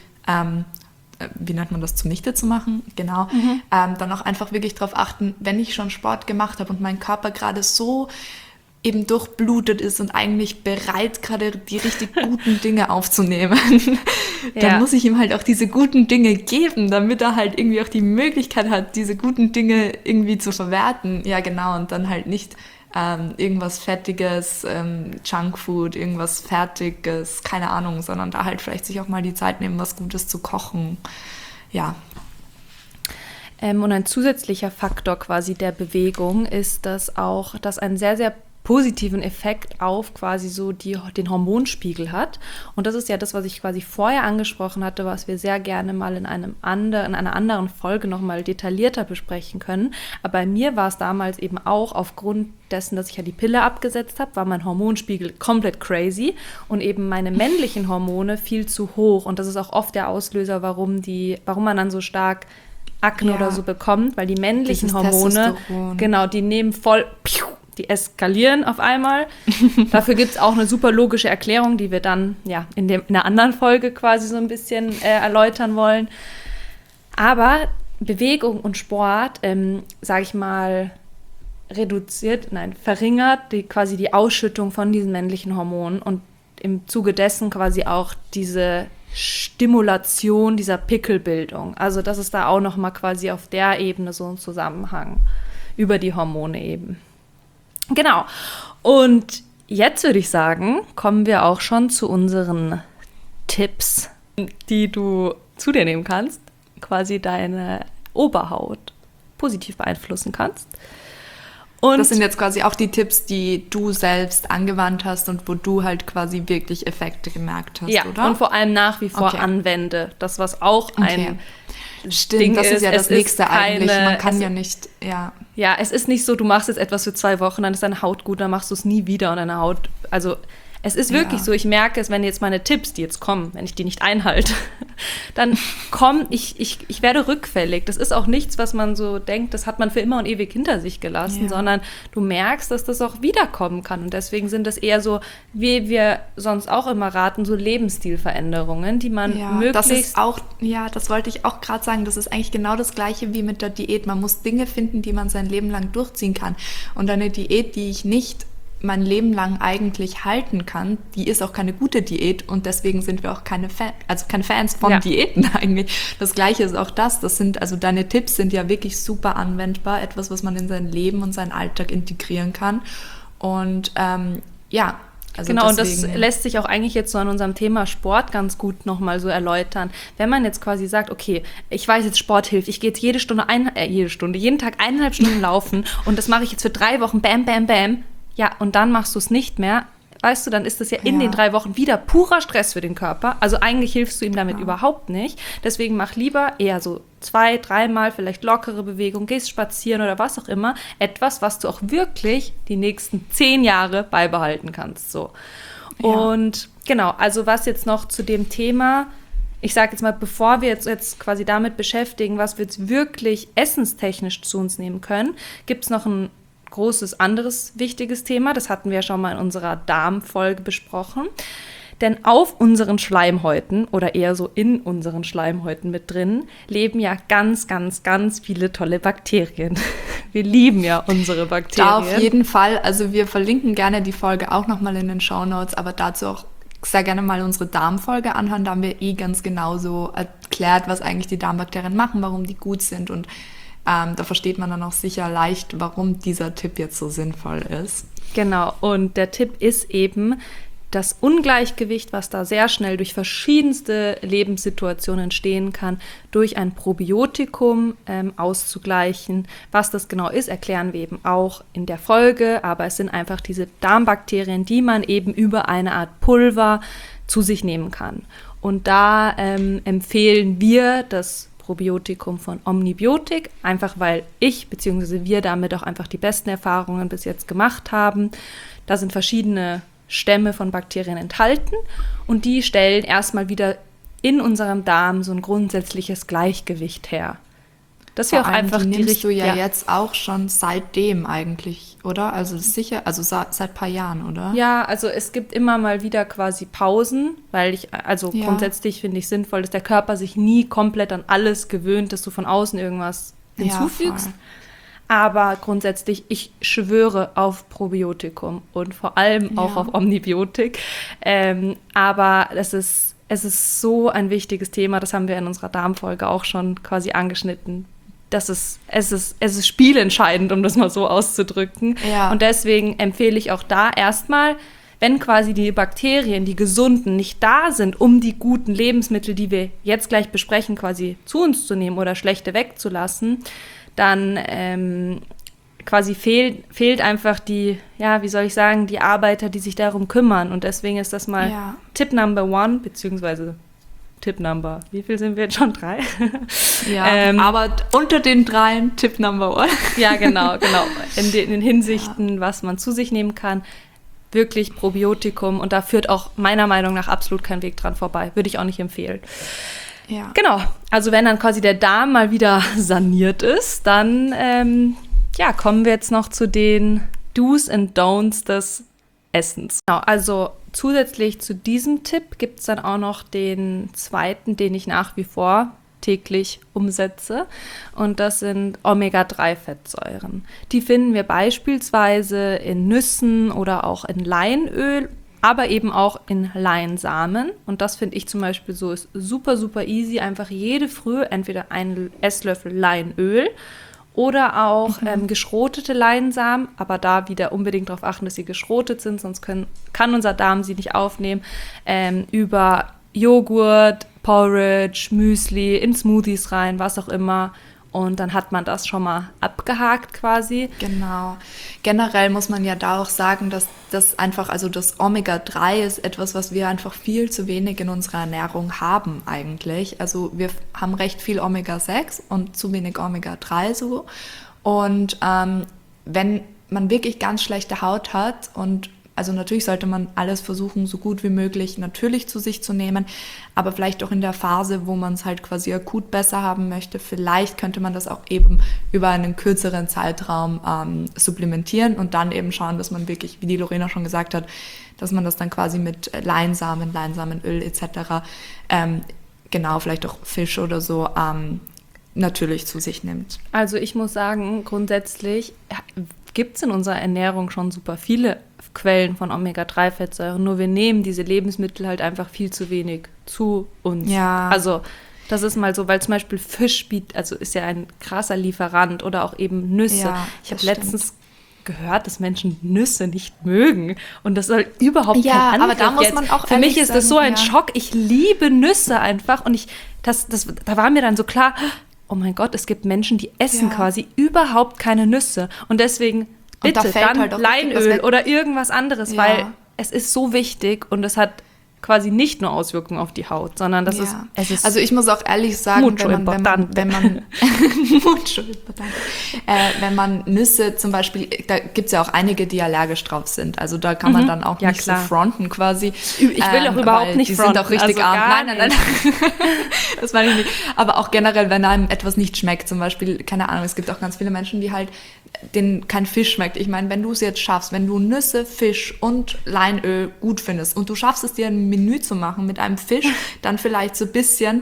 wie nennt man das, zunichte zu machen, genau, dann auch einfach wirklich darauf achten, wenn ich schon Sport gemacht habe und mein Körper gerade so eben durchblutet ist und eigentlich bereit, gerade die richtig guten Dinge aufzunehmen, dann muss ich ihm halt auch diese guten Dinge geben, damit er halt irgendwie auch die Möglichkeit hat, diese guten Dinge irgendwie zu verwerten. Ja, genau, und dann halt nicht irgendwas Fettiges, Junkfood, irgendwas Fertiges, keine Ahnung, sondern da halt vielleicht sich auch mal die Zeit nehmen, was Gutes zu kochen. Ja. Und ein zusätzlicher Faktor quasi der Bewegung ist, dass ein sehr, sehr positiven Effekt auf quasi so den Hormonspiegel hat. Und das ist ja das, was ich quasi vorher angesprochen hatte, was wir sehr gerne mal in einer anderen Folge nochmal detaillierter besprechen können. Aber bei mir war es damals eben auch aufgrund dessen, dass ich ja die Pille abgesetzt habe, war mein Hormonspiegel komplett crazy und eben meine männlichen Hormone viel zu hoch. Und das ist auch oft der Auslöser, warum man dann so stark Akne oder so bekommt, weil die männlichen Hormone, genau, die nehmen voll, die eskalieren auf einmal. Dafür gibt es auch eine super logische Erklärung, die wir dann in einer anderen Folge quasi so ein bisschen erläutern wollen. Aber Bewegung und Sport, sage ich mal, verringert quasi die Ausschüttung von diesen männlichen Hormonen und im Zuge dessen quasi auch diese Stimulation dieser Pickelbildung. Also das ist da auch nochmal quasi auf der Ebene so ein Zusammenhang über die Hormone eben. Genau. Und jetzt würde ich sagen, kommen wir auch schon zu unseren Tipps, die du zu dir nehmen kannst, quasi deine Oberhaut positiv beeinflussen kannst. Und das sind jetzt quasi auch die Tipps, die du selbst angewandt hast und wo du halt quasi wirklich Effekte gemerkt hast, ja, oder? und vor allem nach wie vor anwende. Das, was auch ein Stimmt, Ding das ist ja das Nächste keine, eigentlich. Man kann ja nicht, ja. Ja, es ist nicht so, du machst jetzt etwas für 2 Wochen, dann ist deine Haut gut, dann machst du es nie wieder und deine Haut, also es ist wirklich so, ich merke es, wenn jetzt meine Tipps, die jetzt kommen, wenn ich die nicht einhalte, dann ich werde rückfällig. Das ist auch nichts, was man so denkt, das hat man für immer und ewig hinter sich gelassen, sondern du merkst, dass das auch wiederkommen kann. Und deswegen sind das eher so, wie wir sonst auch immer raten, so Lebensstilveränderungen, die man möglichst... Das ist auch, das wollte ich auch gerade sagen, das ist eigentlich genau das Gleiche wie mit der Diät. Man muss Dinge finden, die man sein Leben lang durchziehen kann. Und eine Diät, die ich nicht mein Leben lang eigentlich halten kann, die ist auch keine gute Diät und deswegen sind wir auch keine Fans von Diäten eigentlich. Das Gleiche ist auch das sind, also deine Tipps sind ja wirklich super anwendbar, etwas, was man in sein Leben und seinen Alltag integrieren kann und also genau, deswegen. und das lässt sich auch eigentlich jetzt so an unserem Thema Sport ganz gut nochmal so erläutern. Wenn man jetzt quasi sagt, okay, ich weiß jetzt, Sport hilft, ich gehe jetzt jeden Tag 1,5 Stunden laufen und das mache ich jetzt für 3 Wochen, bam, bam, bam. Ja, und dann machst du es nicht mehr, weißt du, dann ist das ja in den 3 Wochen wieder purer Stress für den Körper. Also eigentlich hilfst du ihm damit überhaupt nicht. Deswegen mach lieber eher so 2-3 Mal vielleicht lockere Bewegung, gehst spazieren oder was auch immer. Etwas, was du auch wirklich die nächsten 10 Jahre beibehalten kannst. So. Und genau, also was jetzt noch zu dem Thema, ich sage jetzt mal, bevor wir jetzt quasi damit beschäftigen, was wir jetzt wirklich essenstechnisch zu uns nehmen können, gibt es noch ein großes anderes wichtiges Thema, das hatten wir ja schon mal in unserer Darmfolge besprochen, denn auf unseren Schleimhäuten oder eher so in unseren Schleimhäuten mit drin leben ja ganz, ganz, ganz viele tolle Bakterien. Wir lieben ja unsere Bakterien. Da auf jeden Fall, also wir verlinken gerne die Folge auch nochmal in den Shownotes, aber dazu auch sehr gerne mal unsere Darmfolge anhören, da haben wir ganz genauso erklärt, was eigentlich die Darmbakterien machen, warum die gut sind und da versteht man dann auch sicher leicht, warum dieser Tipp jetzt so sinnvoll ist. Genau, und der Tipp ist eben, das Ungleichgewicht, was da sehr schnell durch verschiedenste Lebenssituationen entstehen kann, durch ein Probiotikum auszugleichen. Was das genau ist, erklären wir eben auch in der Folge, aber es sind einfach diese Darmbakterien, die man eben über eine Art Pulver zu sich nehmen kann. Und da empfehlen wir das Probiotikum von Omnibiotik, einfach weil ich bzw. wir damit auch einfach die besten Erfahrungen bis jetzt gemacht haben. Da sind verschiedene Stämme von Bakterien enthalten und die stellen erstmal wieder in unserem Darm so ein grundsätzliches Gleichgewicht her. Dass wir auch einfach die nimmst du ja jetzt auch schon seitdem eigentlich, oder? Also sicher, also seit ein paar Jahren, oder? Ja, also es gibt immer mal wieder quasi Pausen, weil grundsätzlich finde ich sinnvoll, dass der Körper sich nie komplett an alles gewöhnt, dass du von außen irgendwas hinzufügst. Ja, aber grundsätzlich, ich schwöre auf Probiotikum und vor allem auch auf Omnibiotik. Aber es ist so ein wichtiges Thema, das haben wir in unserer Darmfolge auch schon quasi angeschnitten. Es ist spielentscheidend, um das mal so auszudrücken. Ja. Und deswegen empfehle ich auch da erstmal, wenn quasi die Bakterien, die gesunden, nicht da sind, um die guten Lebensmittel, die wir jetzt gleich besprechen, quasi zu uns zu nehmen oder schlechte wegzulassen, dann quasi fehlt einfach die Arbeiter, die sich darum kümmern. Und deswegen ist das mal Tipp Number 1, beziehungsweise Tipp Number, wie viel sind wir jetzt schon? 3? Ja, aber unter den 3 Tipp Number 1. Ja, genau. In den Hinsichten, was man zu sich nehmen kann, wirklich Probiotikum. Und da führt auch meiner Meinung nach absolut kein Weg dran vorbei. Würde ich auch nicht empfehlen. Ja. Genau, also wenn dann quasi der Darm mal wieder saniert ist, dann kommen wir jetzt noch zu den Do's and Don'ts des Essens. Genau, also zusätzlich zu diesem Tipp gibt es dann auch noch den zweiten, den ich nach wie vor täglich umsetze. Und das sind Omega-3-Fettsäuren. Die finden wir beispielsweise in Nüssen oder auch in Leinöl, aber eben auch in Leinsamen. Und das finde ich zum Beispiel so ist super, super easy. Einfach jede Früh entweder einen Esslöffel Leinöl Oder auch geschrotete Leinsamen, aber da wieder unbedingt darauf achten, dass sie geschrotet sind, sonst kann unser Darm sie nicht aufnehmen. Über Joghurt, Porridge, Müsli, in Smoothies rein, was auch immer. Und dann hat man das schon mal abgehakt quasi. Genau. Generell muss man ja da auch sagen, dass das einfach, also das Omega-3 ist etwas, was wir einfach viel zu wenig in unserer Ernährung haben eigentlich. Also wir haben recht viel Omega-6 und zu wenig Omega-3 so. Und wenn man wirklich ganz schlechte Haut hat und also natürlich sollte man alles versuchen, so gut wie möglich natürlich zu sich zu nehmen, aber vielleicht auch in der Phase, wo man es halt quasi akut besser haben möchte, vielleicht könnte man das auch eben über einen kürzeren Zeitraum supplementieren und dann eben schauen, dass man wirklich, wie die Lorena schon gesagt hat, dass man das dann quasi mit Leinsamen, Leinsamenöl etc., genau, vielleicht auch Fisch oder so, natürlich zu sich nimmt. Also ich muss sagen, grundsätzlich gibt es in unserer Ernährung schon super viele Quellen von Omega-3-Fettsäuren, nur wir nehmen diese Lebensmittel halt einfach viel zu wenig zu uns. Ja. Also das ist mal so, weil zum Beispiel Fisch also ist ja ein krasser Lieferant oder auch eben Nüsse. Ja, ich habe letztens gehört, dass Menschen Nüsse nicht mögen und das soll überhaupt kein Angriff aber da muss man auch Für mich ist sagen, das so ein Schock. Ich liebe Nüsse einfach und da war mir dann so klar, oh mein Gott, es gibt Menschen, die essen quasi überhaupt keine Nüsse und deswegen bitte dann halt Leinöl oder irgendwas anderes, weil es ist so wichtig und es hat quasi nicht nur Auswirkungen auf die Haut, sondern es ist also ich muss auch ehrlich sagen, wenn man Nüsse zum Beispiel, da gibt es ja auch einige, die allergisch drauf sind, also da kann man dann auch nicht so fronten quasi. Ich will auch überhaupt nicht fronten. Die sind auch richtig arm. Nein. Das meine ich nicht. Aber auch generell, wenn einem etwas nicht schmeckt, zum Beispiel, keine Ahnung, es gibt auch ganz viele Menschen, die halt denen kein Fisch schmeckt. Ich meine, wenn du es jetzt schaffst, wenn du Nüsse, Fisch und Leinöl gut findest und du schaffst es dir ein Menü zu machen mit einem Fisch, dann vielleicht so ein bisschen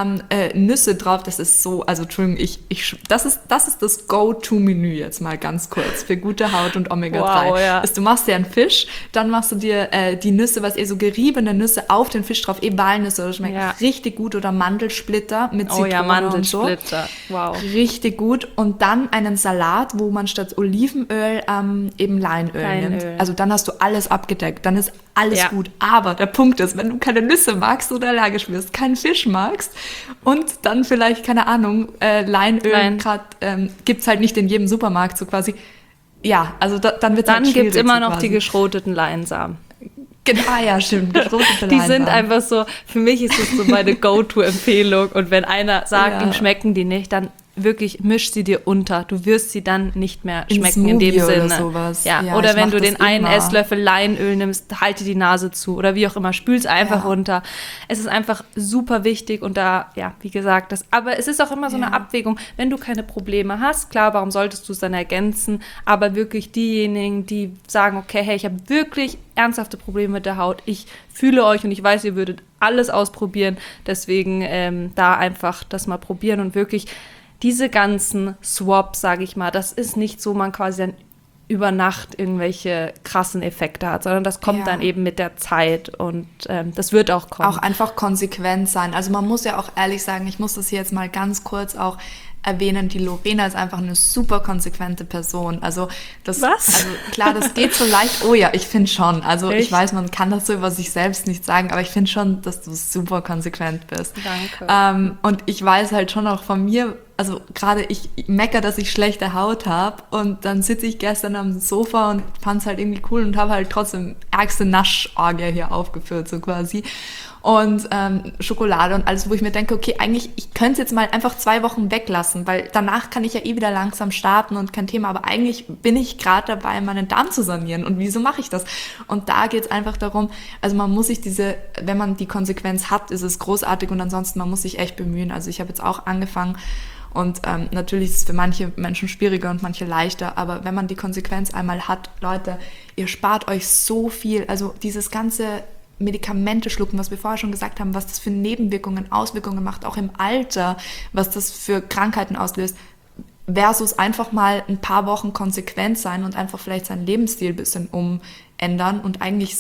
Nüsse drauf, das ist so, also Entschuldigung, das ist das Go-To-Menü jetzt mal ganz kurz für gute Haut und Omega-3. Wow, ja. Du machst dir einen Fisch, dann machst du dir die Nüsse, so geriebene Nüsse auf den Fisch drauf, Walnüsse, das schmeckt richtig gut oder Mandelsplitter mit Zitrone Mandelsplitter. Und so. Wow. Richtig gut und dann einen Salat, wo man statt Olivenöl eben Leinöl nimmt. Also dann hast du alles abgedeckt, dann ist alles gut. Aber der Punkt ist, wenn du keine Nüsse magst oder allergisch bist, keinen Fisch magst und dann vielleicht, keine Ahnung, Leinöl gerade gibt es halt nicht in jedem Supermarkt so quasi. Ja, also dann wird es halt schwierig. Dann gibt es immer noch quasi die geschroteten Leinsamen. Genau, ja, stimmt. Die sind einfach so, für mich ist das so meine Go-To-Empfehlung und wenn einer sagt, ihm schmecken die nicht, dann wirklich misch sie dir unter. Du wirst sie dann nicht mehr schmecken in dem Sinne. Oder sowas. Ja, oder wenn du den einen Esslöffel Leinöl nimmst, halte die Nase zu oder wie auch immer, spül's einfach runter. Es ist einfach super wichtig und da, wie gesagt, aber es ist auch immer so eine Abwägung, wenn du keine Probleme hast, klar, warum solltest du es dann ergänzen, aber wirklich diejenigen, die sagen, okay, hey, ich habe wirklich ernsthafte Probleme mit der Haut, ich fühle euch und ich weiß, ihr würdet alles ausprobieren, deswegen da einfach das mal probieren und wirklich diese ganzen Swaps, sage ich mal, das ist nicht so, man quasi dann über Nacht irgendwelche krassen Effekte hat, sondern das kommt dann eben mit der Zeit und das wird auch kommen. Auch einfach konsequent sein. Also man muss ja auch ehrlich sagen, ich muss das hier jetzt mal ganz kurz auch erwähnen, die Lorena ist einfach eine super konsequente Person. Also Was? Also klar, das geht so leicht. Oh ja, ich finde schon. Also Echt? Ich weiß, man kann das so über sich selbst nicht sagen, aber ich finde schon, dass du super konsequent bist. Danke. Und ich weiß halt schon auch von mir, also gerade ich meckere, dass ich schlechte Haut habe und dann sitze ich gestern am Sofa und fand es halt irgendwie cool und habe halt trotzdem ärgste Naschorgie hier aufgeführt, so quasi. Und Schokolade und alles, wo ich mir denke, okay, eigentlich, ich könnte es jetzt mal einfach 2 Wochen weglassen, weil danach kann ich ja eh wieder langsam starten und kein Thema, aber eigentlich bin ich gerade dabei, meinen Darm zu sanieren und wieso mache ich das? Und da geht es einfach darum, also man muss sich wenn man die Konsequenz hat, ist es großartig und ansonsten, man muss sich echt bemühen. Also ich habe jetzt auch angefangen und natürlich ist es für manche Menschen schwieriger und manche leichter, aber wenn man die Konsequenz einmal hat, Leute, ihr spart euch so viel, also dieses ganze Medikamente schlucken, was wir vorher schon gesagt haben, was das für Nebenwirkungen, Auswirkungen macht, auch im Alter, was das für Krankheiten auslöst, versus einfach mal ein paar Wochen konsequent sein und einfach vielleicht seinen Lebensstil ein bisschen umändern und eigentlich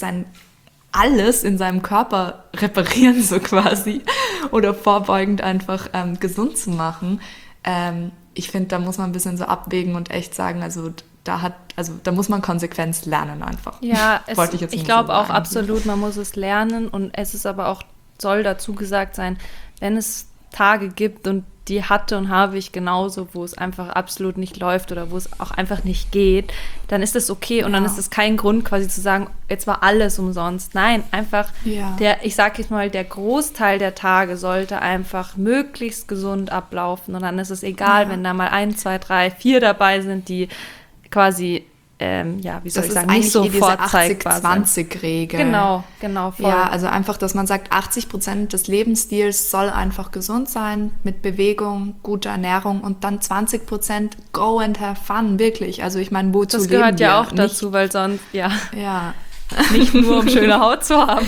alles in seinem Körper reparieren, so quasi, oder vorbeugend einfach gesund zu machen. ich finde, da muss man ein bisschen so abwägen und echt sagen, also da muss man Konsequenz lernen einfach. Ja, ich glaube so auch sagen. absolut, man muss es lernen und es ist aber auch, soll dazu gesagt sein, wenn es Tage gibt und die hatte und habe ich genauso, wo es einfach absolut nicht läuft oder wo es auch einfach nicht geht, dann ist das okay und dann ist es kein Grund quasi zu sagen, jetzt war alles umsonst. Nein, einfach ich sage jetzt mal, der Großteil der Tage sollte einfach möglichst gesund ablaufen und dann ist es egal, wenn da mal 1, 2, 3, 4 dabei sind, die quasi wie soll ich sagen, nicht so vorzeigbar sind. 80-20-Regel. Genau, voll. Ja, also einfach, dass man sagt, 80% des Lebensstils soll einfach gesund sein, mit Bewegung, guter Ernährung und dann 20% go and have fun, wirklich. Also ich meine, wozu leben wir? Das gehört ja auch dazu, weil sonst, Ja. nicht nur um schöne Haut zu haben.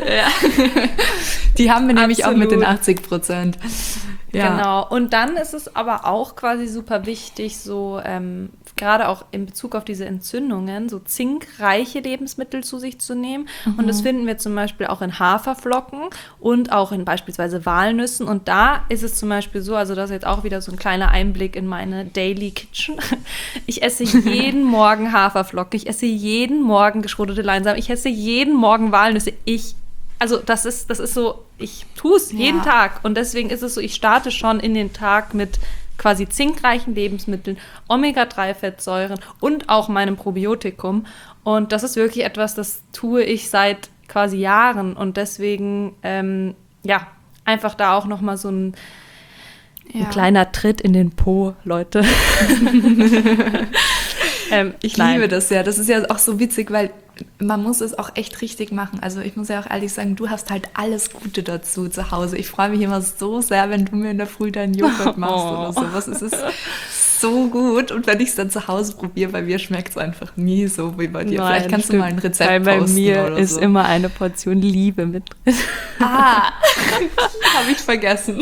Die haben wir nämlich auch mit den 80%. Ja. Genau. Und dann ist es aber auch quasi super wichtig, so gerade auch in Bezug auf diese Entzündungen, so zinkreiche Lebensmittel zu sich zu nehmen. Und das finden wir zum Beispiel auch in Haferflocken und auch in beispielsweise Walnüssen. Und da ist es zum Beispiel so, also das ist jetzt auch wieder so ein kleiner Einblick in meine Daily Kitchen. Ich esse jeden Morgen Haferflocken, ich esse jeden Morgen geschrotete Leinsamen, ich esse jeden Morgen Walnüsse. Also das ist so, ich tue es jeden Tag und deswegen ist es so, ich starte schon in den Tag mit quasi zinkreichen Lebensmitteln, Omega-3-Fettsäuren und auch meinem Probiotikum und das ist wirklich etwas, das tue ich seit quasi Jahren und deswegen, einfach da auch nochmal so ein kleiner Tritt in den Po, Leute. Ich liebe das ja. Das ist ja auch so witzig, weil man muss es auch echt richtig machen. Also ich muss ja auch ehrlich sagen, du hast halt alles Gute dazu zu Hause. Ich freue mich immer so sehr, wenn du mir in der Früh deinen Joghurt machst oder sowas. Es ist so gut. Und wenn ich es dann zu Hause probiere, bei mir schmeckt es einfach nie so wie bei dir. Nein, vielleicht kannst du mal ein Rezept posten bei mir oder ist so. immer eine Portion Liebe mit drin. Habe ich vergessen.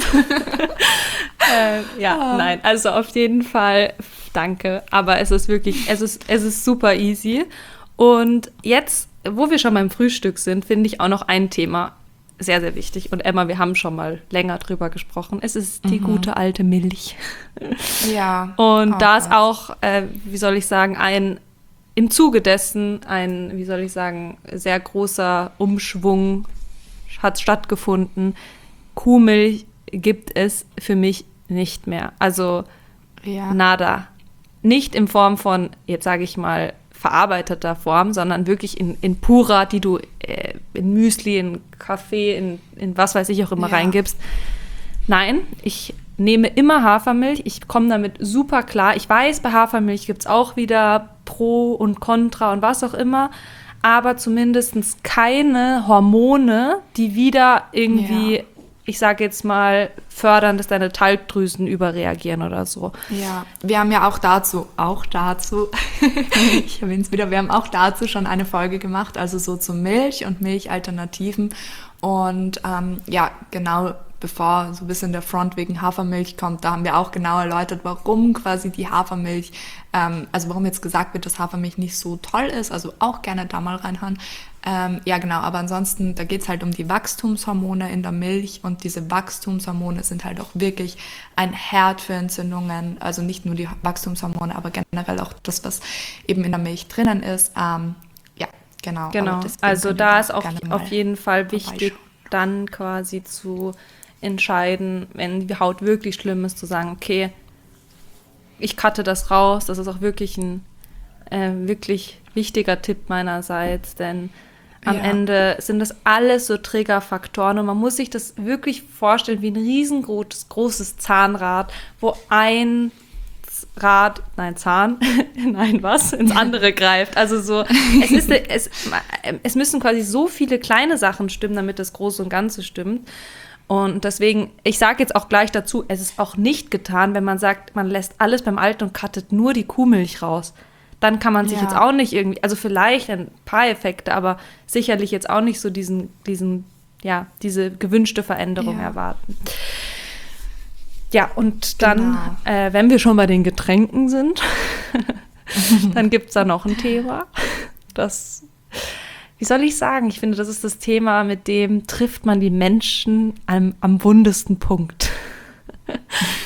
Nein, also auf jeden Fall danke, aber es ist wirklich, es ist super easy und jetzt, wo wir schon beim Frühstück sind, finde ich auch noch ein Thema sehr, sehr wichtig und Emma, wir haben schon mal länger drüber gesprochen, es ist die gute alte Milch. Ja. Und da ist auch, wie soll ich sagen, im Zuge dessen wie soll ich sagen, sehr großer Umschwung hat stattgefunden. Kuhmilch gibt es für mich nicht mehr. Also nada. Nicht in Form von, jetzt sage ich mal, verarbeiteter Form, sondern wirklich in purer, die du in Müsli, in Kaffee, in was weiß ich auch immer reingibst. Nein, ich nehme immer Hafermilch. Ich komme damit super klar. Ich weiß, bei Hafermilch gibt es auch wieder Pro und Contra und was auch immer, aber zumindest keine Hormone, die wieder irgendwie ich sage jetzt mal, fördern, dass deine Talgdrüsen überreagieren oder so. Ja, wir haben ja auch dazu, ich erwähne es wieder, wir haben auch dazu schon eine Folge gemacht, also so zu Milch und Milchalternativen. Und genau bevor so ein bisschen der Front wegen Hafermilch kommt, da haben wir auch genau erläutert, warum quasi die Hafermilch, also warum jetzt gesagt wird, dass Hafermilch nicht so toll ist, also auch gerne da mal reinhören. Genau, aber ansonsten, da geht es halt um die Wachstumshormone in der Milch und diese Wachstumshormone sind halt auch wirklich ein Herd für Entzündungen, also nicht nur die Wachstumshormone, aber generell auch das, was eben in der Milch drinnen ist. Genau. Also da ist auch auf jeden Fall wichtig, dann quasi zu entscheiden, wenn die Haut wirklich schlimm ist, zu sagen, okay, ich cutte das raus. Das ist auch wirklich ein wirklich wichtiger Tipp meinerseits, denn am Ende sind das alles so Triggerfaktoren und man muss sich das wirklich vorstellen wie ein riesengroßes Zahnrad, wo ein Zahn ins andere greift. Also so, es müssen quasi so viele kleine Sachen stimmen, damit das Große und Ganze stimmt. Und deswegen, ich sage jetzt auch gleich dazu, es ist auch nicht getan, wenn man sagt, man lässt alles beim Alten und cuttet nur die Kuhmilch raus. Dann kann man sich jetzt auch nicht irgendwie, also vielleicht ein paar Effekte, aber sicherlich jetzt auch nicht so diese gewünschte Veränderung erwarten. Ja, und dann, wenn wir schon bei den Getränken sind, dann gibt es da noch ein Thema. Das, wie soll ich sagen, ich finde, das ist das Thema, mit dem trifft man die Menschen am wundesten Punkt.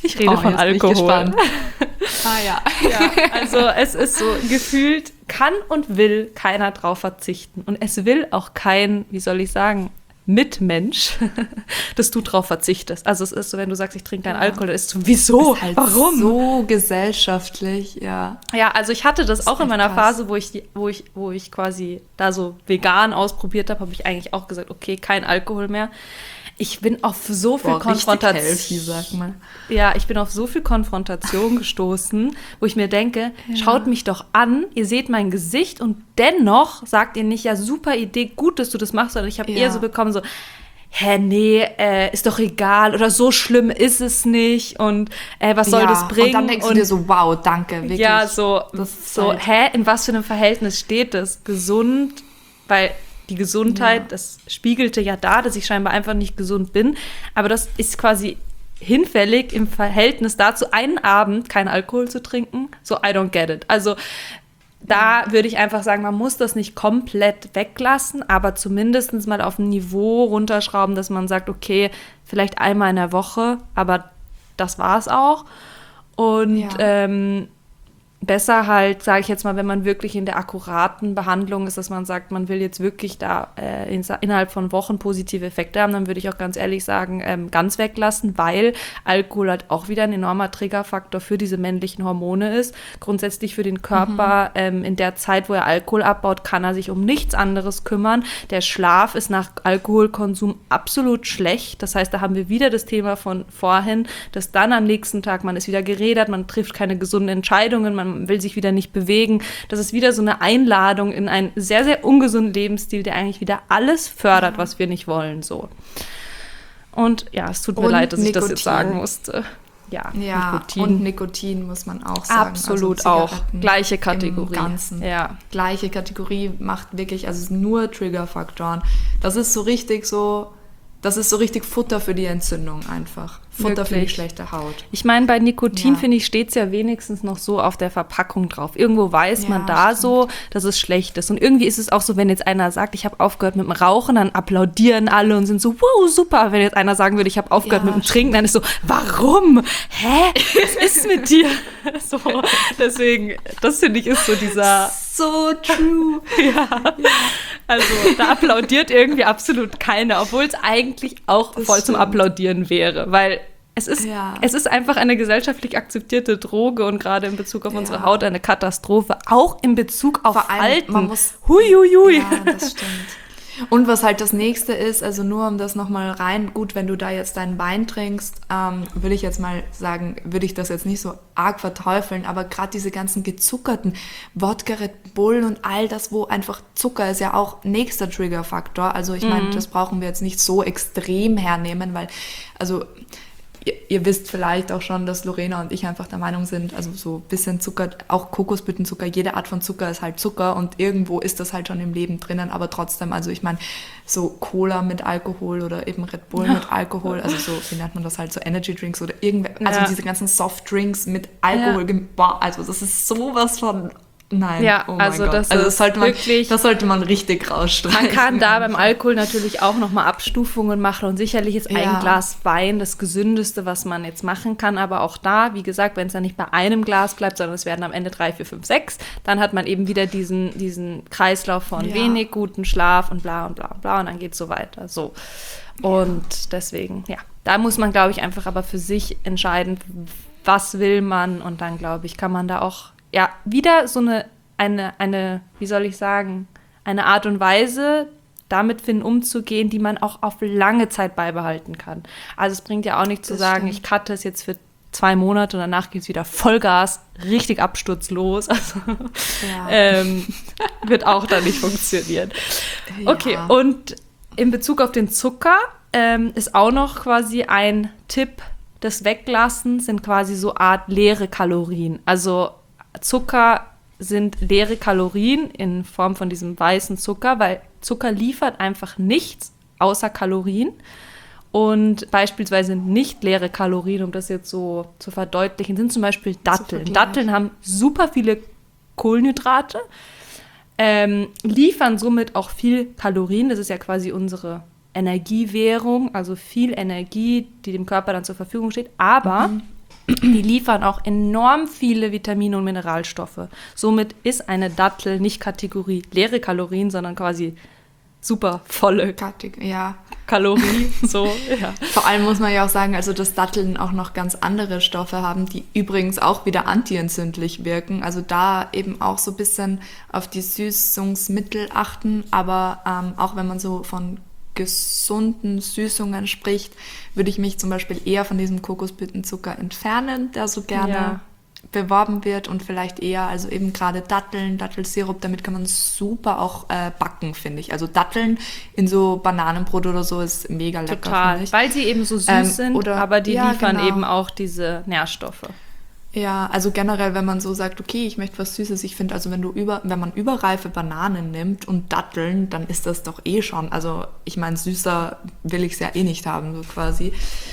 Ich rede von Alkohol. Ja. Ja, also es ist so gefühlt, kann und will keiner drauf verzichten. Und es will auch kein, wie soll ich sagen, Mitmensch, dass du drauf verzichtest. Also es ist so, wenn du sagst, ich trinke keinen Alkohol, dann ist es so, wieso? Ist halt Warum? so gesellschaftlich, ja. Ja, also ich hatte das auch in meiner krass. Phase, wo ich quasi da so vegan ausprobiert habe ich eigentlich auch gesagt, okay, kein Alkohol mehr. Ich bin auf so viel Konfrontation. Healthy, sag mal. Ja, ich bin auf so viel Konfrontation gestoßen, wo ich mir denke, schaut mich doch an, ihr seht mein Gesicht und dennoch sagt ihr nicht, ja, super Idee, gut, dass du das machst, sondern ich habe eher so bekommen, so, nee, ist doch egal oder so schlimm ist es nicht und was soll das bringen? Und dann denkst du dir so, wow, danke, wirklich. Ja, so, halt in was für einem Verhältnis steht das? Gesund, weil die Gesundheit, das spiegelte ja da, dass ich scheinbar einfach nicht gesund bin. Aber das ist quasi hinfällig im Verhältnis dazu, einen Abend keinen Alkohol zu trinken. So, I don't get it. Also da würde ich einfach sagen, man muss das nicht komplett weglassen, aber zumindest mal auf ein Niveau runterschrauben, dass man sagt, okay, vielleicht einmal in der Woche, aber das war es auch. Und besser halt, sage ich jetzt mal, wenn man wirklich in der akkuraten Behandlung ist, dass man sagt, man will jetzt wirklich da innerhalb von Wochen positive Effekte haben, dann würde ich auch ganz ehrlich sagen, ganz weglassen, weil Alkohol halt auch wieder ein enormer Triggerfaktor für diese männlichen Hormone ist. Grundsätzlich für den Körper in der Zeit, wo er Alkohol abbaut, kann er sich um nichts anderes kümmern. Der Schlaf ist nach Alkoholkonsum absolut schlecht. Das heißt, da haben wir wieder das Thema von vorhin, dass dann am nächsten Tag man ist wieder gerädert, man trifft keine gesunden Entscheidungen, man will sich wieder nicht bewegen. Das ist wieder so eine Einladung in einen sehr, sehr ungesunden Lebensstil, der eigentlich wieder alles fördert, was wir nicht wollen. So. Und ja, es tut mir leid, dass ich das jetzt sagen musste. Ja, Nikotin. Und Nikotin muss man auch sagen. Absolut also auch. Gleiche Kategorie. Ganzen. Ja. Gleiche Kategorie macht wirklich, also nur Triggerfaktoren. Das ist so richtig Futter für die Entzündung einfach. Futter für die schlechte Haut. Ich meine, bei Nikotin, finde ich, steht es ja wenigstens noch so auf der Verpackung drauf. Irgendwo weiß man da so, dass es schlecht ist. Und irgendwie ist es auch so, wenn jetzt einer sagt, ich habe aufgehört mit dem Rauchen, dann applaudieren alle und sind so, wow, super. Wenn jetzt einer sagen würde, ich habe aufgehört mit dem Trinken, dann ist so, warum? Hä? Was ist mit dir? So, deswegen, das finde ich ist so dieser... So true. Also da applaudiert irgendwie absolut keiner, obwohl es eigentlich auch voll zum Applaudieren wäre, weil es ist einfach eine gesellschaftlich akzeptierte Droge und gerade in Bezug auf unsere Haut eine Katastrophe, auch in Bezug auf vor allem, Alten. Man muss, Huiuiui. Ja, das stimmt. Und was halt das nächste ist, also nur um das nochmal rein, gut, wenn du da jetzt deinen Wein trinkst, würde ich jetzt mal sagen, würde ich das jetzt nicht so arg verteufeln, aber gerade diese ganzen gezuckerten Wodka, Red Bull und all das, wo einfach Zucker ist ja auch nächster Triggerfaktor. Also ich meine, das brauchen wir jetzt nicht so extrem hernehmen, weil, also ihr wisst vielleicht auch schon, dass Lorena und ich einfach der Meinung sind, also so ein bisschen Zucker, auch Kokosblütenzucker, jede Art von Zucker ist halt Zucker und irgendwo ist das halt schon im Leben drinnen, aber trotzdem, also ich meine, so Cola mit Alkohol oder eben Red Bull mit Alkohol, also so, wie nennt man das halt, so Energy Drinks oder also diese ganzen Softdrinks mit Alkohol, boah, also das ist sowas von... Nein, oh mein Gott. Das sollte man richtig rausstreichen. Man kann da beim Alkohol natürlich auch nochmal Abstufungen machen und sicherlich ist ein Glas Wein das Gesündeste, was man jetzt machen kann, aber auch da, wie gesagt, wenn es dann nicht bei einem Glas bleibt, sondern es werden am Ende 3, 4, 5, 6, dann hat man eben wieder diesen Kreislauf von wenig, guten Schlaf und bla und bla und bla und dann geht es so weiter. So. Und deswegen, da muss man, glaube ich, einfach aber für sich entscheiden, was will man und dann, glaube ich, kann man da auch wieder so eine, wie soll ich sagen, eine Art und Weise damit finden, umzugehen, die man auch auf lange Zeit beibehalten kann. Also es bringt ja auch nicht zu sagen, ich cutte es jetzt für 2 Monate und danach geht es wieder Vollgas, richtig absturzlos. Also wird auch da nicht funktionieren. Okay, und in Bezug auf den Zucker ist auch noch quasi ein Tipp des Weglassens, sind quasi so Art leere Kalorien. Also Zucker sind leere Kalorien in Form von diesem weißen Zucker, weil Zucker liefert einfach nichts außer Kalorien und beispielsweise nicht leere Kalorien, um das jetzt so zu verdeutlichen, sind zum Beispiel Datteln. Datteln haben super viele Kohlenhydrate, liefern somit auch viel Kalorien, das ist ja quasi unsere Energiewährung, also viel Energie, die dem Körper dann zur Verfügung steht, aber Die liefern auch enorm viele Vitamine und Mineralstoffe. Somit ist eine Dattel nicht Kategorie leere Kalorien, sondern quasi super volle Ja. Kalorie. So, ja. Vor allem muss man ja auch sagen, also dass Datteln auch noch ganz andere Stoffe haben, die übrigens auch wieder antientzündlich wirken. Also da eben auch so ein bisschen auf die Süßungsmittel achten. Aber auch wenn man so von gesunden Süßungen spricht, würde ich mich zum Beispiel eher von diesem Kokosblütenzucker entfernen, der so gerne beworben wird, und vielleicht eher, also eben gerade Datteln, Dattelsirup, damit kann man super auch backen, finde ich. Also Datteln in so Bananenbrot oder so ist mega lecker, Total, weil sie eben so süß sind, aber die liefern eben auch diese Nährstoffe. Ja, also generell, wenn man so sagt, okay, ich möchte was Süßes, ich finde, also wenn man überreife Bananen nimmt und Datteln, dann ist das doch eh schon, also ich meine, süßer will ich es ja eh nicht haben, so quasi.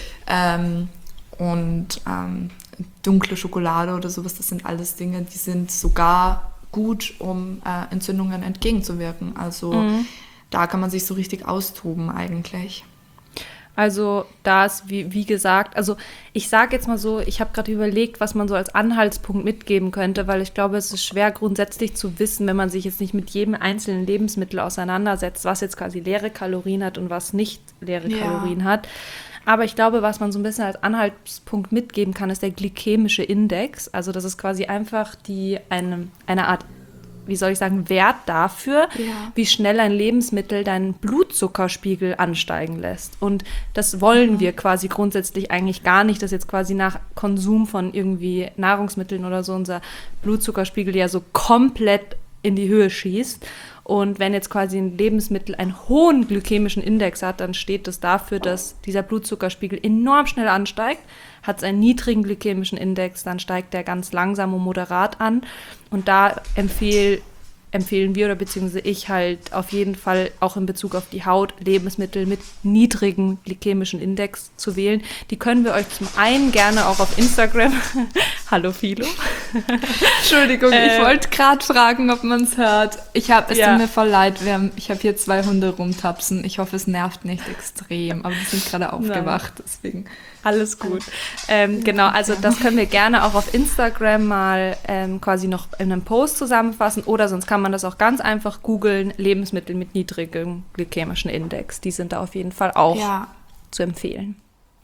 Dunkle Schokolade oder sowas, das sind alles Dinge, die sind sogar gut, um Entzündungen entgegenzuwirken. Also da kann man sich so richtig austoben eigentlich. Also da ist, wie gesagt, also ich sage jetzt mal so, ich habe gerade überlegt, was man so als Anhaltspunkt mitgeben könnte, weil ich glaube, es ist schwer grundsätzlich zu wissen, wenn man sich jetzt nicht mit jedem einzelnen Lebensmittel auseinandersetzt, was jetzt quasi leere Kalorien hat und was nicht leere Kalorien hat. Aber ich glaube, was man so ein bisschen als Anhaltspunkt mitgeben kann, ist der glykämische Index. Also das ist quasi einfach eine Art, wie soll ich sagen, Wert dafür, wie schnell ein Lebensmittel deinen Blutzuckerspiegel ansteigen lässt. Und das wollen wir quasi grundsätzlich eigentlich gar nicht, dass jetzt quasi nach Konsum von irgendwie Nahrungsmitteln oder so unser Blutzuckerspiegel ja so komplett in die Höhe schießt. Und wenn jetzt quasi ein Lebensmittel einen hohen glykämischen Index hat, dann steht das dafür, dass dieser Blutzuckerspiegel enorm schnell ansteigt. Hat es einen niedrigen glykämischen Index, dann steigt der ganz langsam und moderat an. Und da empfehlen wir oder beziehungsweise ich halt auf jeden Fall auch in Bezug auf die Haut Lebensmittel mit niedrigem glykämischen Index zu wählen. Die können wir euch zum einen gerne auch auf Instagram, hallo Philo. Entschuldigung, ich wollte gerade fragen, ob man es hört. Es tut mir voll leid, ich habe hier 2 Hunde rumtapsen. Ich hoffe, es nervt nicht extrem, aber die sind gerade aufgewacht, deswegen. Alles gut. Genau, also das können wir gerne auch auf Instagram mal quasi noch in einem Post zusammenfassen oder sonst kann man das auch ganz einfach googeln, Lebensmittel mit niedrigem glykämischen Index. Die sind da auf jeden Fall auch zu empfehlen.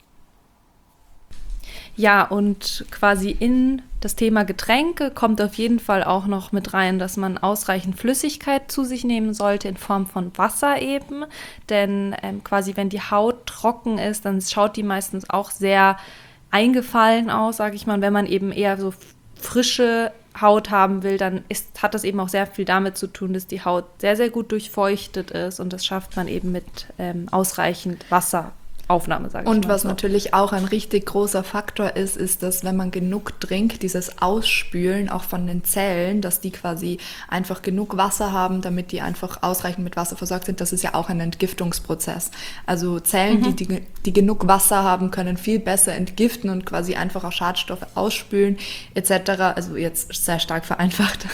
Ja, und quasi in das Thema Getränke kommt auf jeden Fall auch noch mit rein, dass man ausreichend Flüssigkeit zu sich nehmen sollte in Form von Wasser eben. Denn quasi wenn die Haut trocken ist, dann schaut die meistens auch sehr eingefallen aus, sage ich mal. Und wenn man eben eher so frische Haut haben will, dann hat das eben auch sehr viel damit zu tun, dass die Haut sehr, sehr gut durchfeuchtet ist. Und das schafft man eben mit ausreichend Wasser. Aufnahme, sage ich mal. Und was natürlich auch ein richtig großer Faktor ist, dass wenn man genug trinkt, dieses Ausspülen auch von den Zellen, dass die quasi einfach genug Wasser haben, damit die einfach ausreichend mit Wasser versorgt sind, das ist ja auch ein Entgiftungsprozess. Also Zellen, die genug Wasser haben, können viel besser entgiften und quasi einfach auch Schadstoffe ausspülen etc. Also jetzt sehr stark vereinfacht.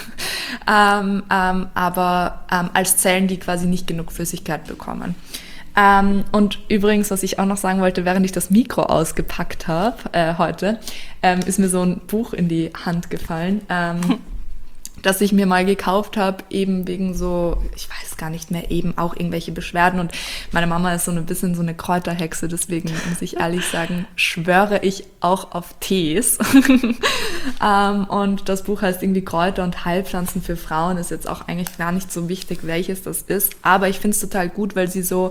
Aber als Zellen, die quasi nicht genug Flüssigkeit bekommen. Und übrigens, was ich auch noch sagen wollte, während ich das Mikro ausgepackt habe heute, ist mir so ein Buch in die Hand gefallen, das ich mir mal gekauft habe, eben wegen so, ich weiß gar nicht mehr, eben auch irgendwelche Beschwerden. Und meine Mama ist so ein bisschen so eine Kräuterhexe, deswegen muss ich ehrlich sagen, schwöre ich auch auf Tees. Und das Buch heißt irgendwie Kräuter und Heilpflanzen für Frauen, ist jetzt auch eigentlich gar nicht so wichtig, welches das ist. Aber ich finde es total gut, weil sie so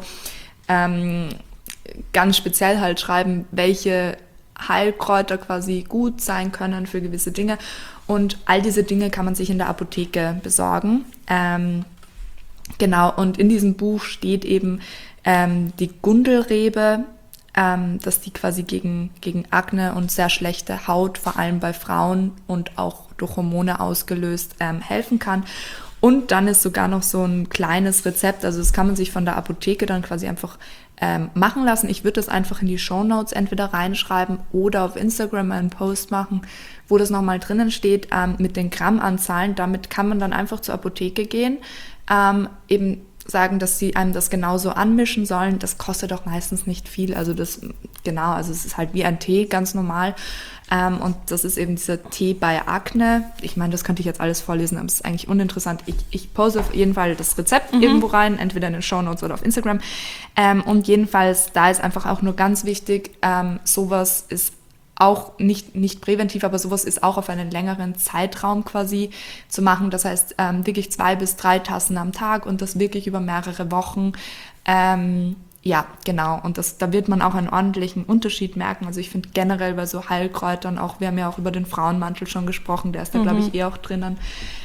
ganz speziell halt schreiben, welche Heilkräuter quasi gut sein können für gewisse Dinge. Und all diese Dinge kann man sich in der Apotheke besorgen. Genau, und in diesem Buch steht eben die Gundelrebe, dass die quasi gegen Akne und sehr schlechte Haut, vor allem bei Frauen und auch durch Hormone ausgelöst, helfen kann. Und dann ist sogar noch so ein kleines Rezept, also das kann man sich von der Apotheke dann quasi einfach machen lassen. Ich würde das einfach in die Shownotes entweder reinschreiben oder auf Instagram einen Post machen, wo das nochmal drinnen steht mit den Grammanzahlen. Damit kann man dann einfach zur Apotheke gehen, eben sagen, dass sie einem das genauso anmischen sollen. Das kostet auch meistens nicht viel. Also also es ist halt wie ein Tee, ganz normal. Und das ist eben dieser Tee bei Akne. Ich meine, das könnte ich jetzt alles vorlesen, aber es ist eigentlich uninteressant. Ich poste auf jeden Fall das Rezept irgendwo rein, entweder in den Shownotes oder auf Instagram. Und jedenfalls, da ist einfach auch nur ganz wichtig, sowas ist auch nicht präventiv, aber sowas ist auch auf einen längeren Zeitraum quasi zu machen. Das heißt, wirklich 2 bis 3 Tassen am Tag und das wirklich über mehrere Wochen. Ja, genau. Und da wird man auch einen ordentlichen Unterschied merken. Also ich finde generell bei so Heilkräutern auch, wir haben ja auch über den Frauenmantel schon gesprochen, der ist da, glaube ich, auch drinnen.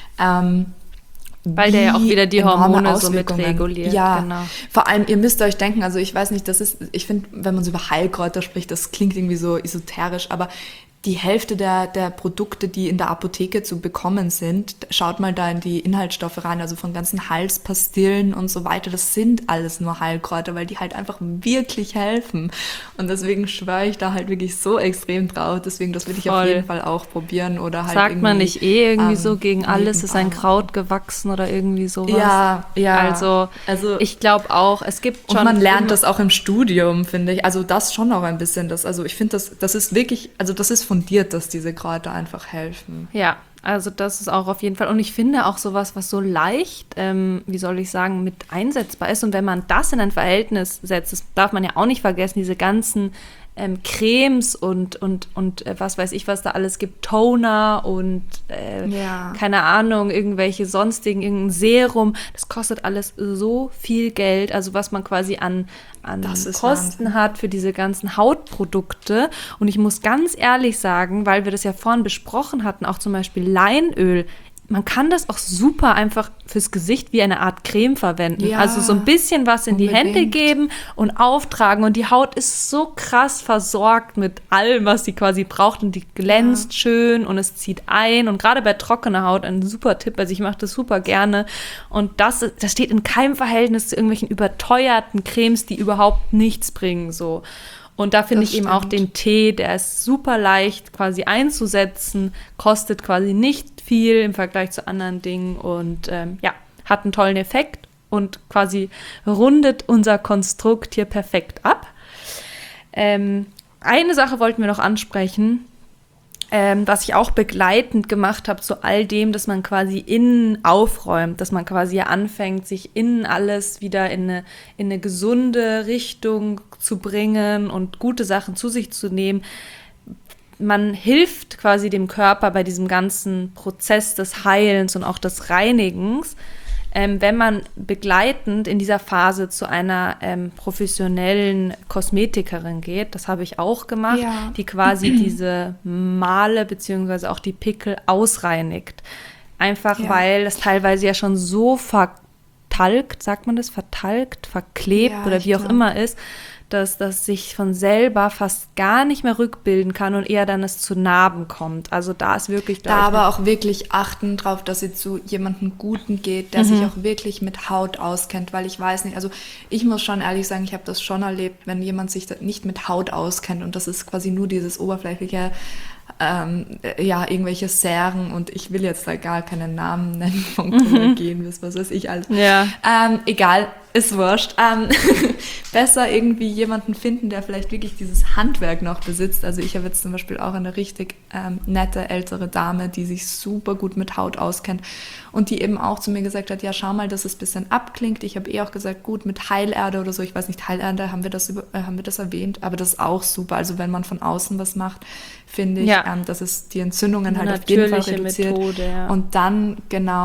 Weil der ja auch wieder die Hormone so mit reguliert. Ja, genau. Vor allem, ihr müsst euch denken, also ich weiß nicht, ich finde, wenn man so über Heilkräuter spricht, das klingt irgendwie so esoterisch, aber die Hälfte der Produkte, die in der Apotheke zu bekommen sind, schaut mal da in die Inhaltsstoffe rein, also von ganzen Halspastillen und so weiter, das sind alles nur Heilkräuter, weil die halt einfach wirklich helfen. Und deswegen schwöre ich da halt wirklich so extrem drauf, deswegen das will ich auf jeden Fall auch probieren. Oder halt sagt man nicht irgendwie so, gegen alles ist ein Kraut gewachsen oder irgendwie sowas? Ja. Also ich glaube auch, es gibt schon... Und man lernt das auch im Studium, finde ich, also das schon auch ein bisschen, also ich finde, das ist wirklich, also das ist fundiert, dass diese Kräuter einfach helfen. Ja, also das ist auch auf jeden Fall. Und ich finde auch sowas, was so leicht, wie soll ich sagen, mit einsetzbar ist. Und wenn man das in ein Verhältnis setzt, das darf man ja auch nicht vergessen, diese ganzen Cremes und was weiß ich, was da alles gibt, Toner und keine Ahnung, irgendwelche sonstigen, irgendein Serum, das kostet alles so viel Geld, also was man quasi an Kosten Wahnsinn hat für diese ganzen Hautprodukte. Und ich muss ganz ehrlich sagen, weil wir das ja vorhin besprochen hatten, auch zum Beispiel Leinöl, man kann das auch super einfach fürs Gesicht wie eine Art Creme verwenden. Ja, also so ein bisschen was in die Hände geben und auftragen. Und die Haut ist so krass versorgt mit allem, was sie quasi braucht. Und die glänzt schön und es zieht ein. Und gerade bei trockener Haut ein super Tipp. Also ich mache das super gerne. Und das steht in keinem Verhältnis zu irgendwelchen überteuerten Cremes, die überhaupt nichts bringen. So. Und da finde ich eben auch den Tee, der ist super leicht quasi einzusetzen, kostet quasi nicht viel im Vergleich zu anderen Dingen und hat einen tollen Effekt und quasi rundet unser Konstrukt hier perfekt ab. Eine Sache wollten wir noch ansprechen, was ich auch begleitend gemacht habe zu all dem, dass man quasi innen aufräumt, dass man quasi anfängt, sich innen alles wieder in eine gesunde Richtung zu bringen und gute Sachen zu sich zu nehmen. Man hilft quasi dem Körper bei diesem ganzen Prozess des Heilens und auch des Reinigens, wenn man begleitend in dieser Phase zu einer professionellen Kosmetikerin geht. Das habe ich auch gemacht, die quasi diese Male bzw. auch die Pickel ausreinigt. Einfach weil das teilweise ja schon so vertalkt, sagt man das, verklebt oder wie auch immer ist, dass das sich von selber fast gar nicht mehr rückbilden kann und eher dann es zu Narben kommt. Also da ist wirklich... Da aber auch wirklich achten drauf, dass sie zu jemandem Guten geht, der sich auch wirklich mit Haut auskennt, weil ich weiß nicht, also ich muss schon ehrlich sagen, ich habe das schon erlebt, wenn jemand sich nicht mit Haut auskennt und das ist quasi nur dieses oberflächliche, irgendwelche Serien und ich will jetzt da gar keinen Namen nennen von Kollagen, was weiß ich alles. Ja. Egal, ist wurscht. Besser irgendwie jemanden finden, der vielleicht wirklich dieses Handwerk noch besitzt. Also ich habe jetzt zum Beispiel auch eine richtig nette ältere Dame, die sich super gut mit Haut auskennt und die eben auch zu mir gesagt hat, ja schau mal, dass es ein bisschen abklingt. Ich habe auch gesagt, gut, mit Heilerde oder so, ich weiß nicht, Heilerde, haben wir das erwähnt, aber das ist auch super. Also wenn man von außen was macht, finde ich, dass es die Entzündungen halt auf jeden Fall reduziert. Methode, Und dann,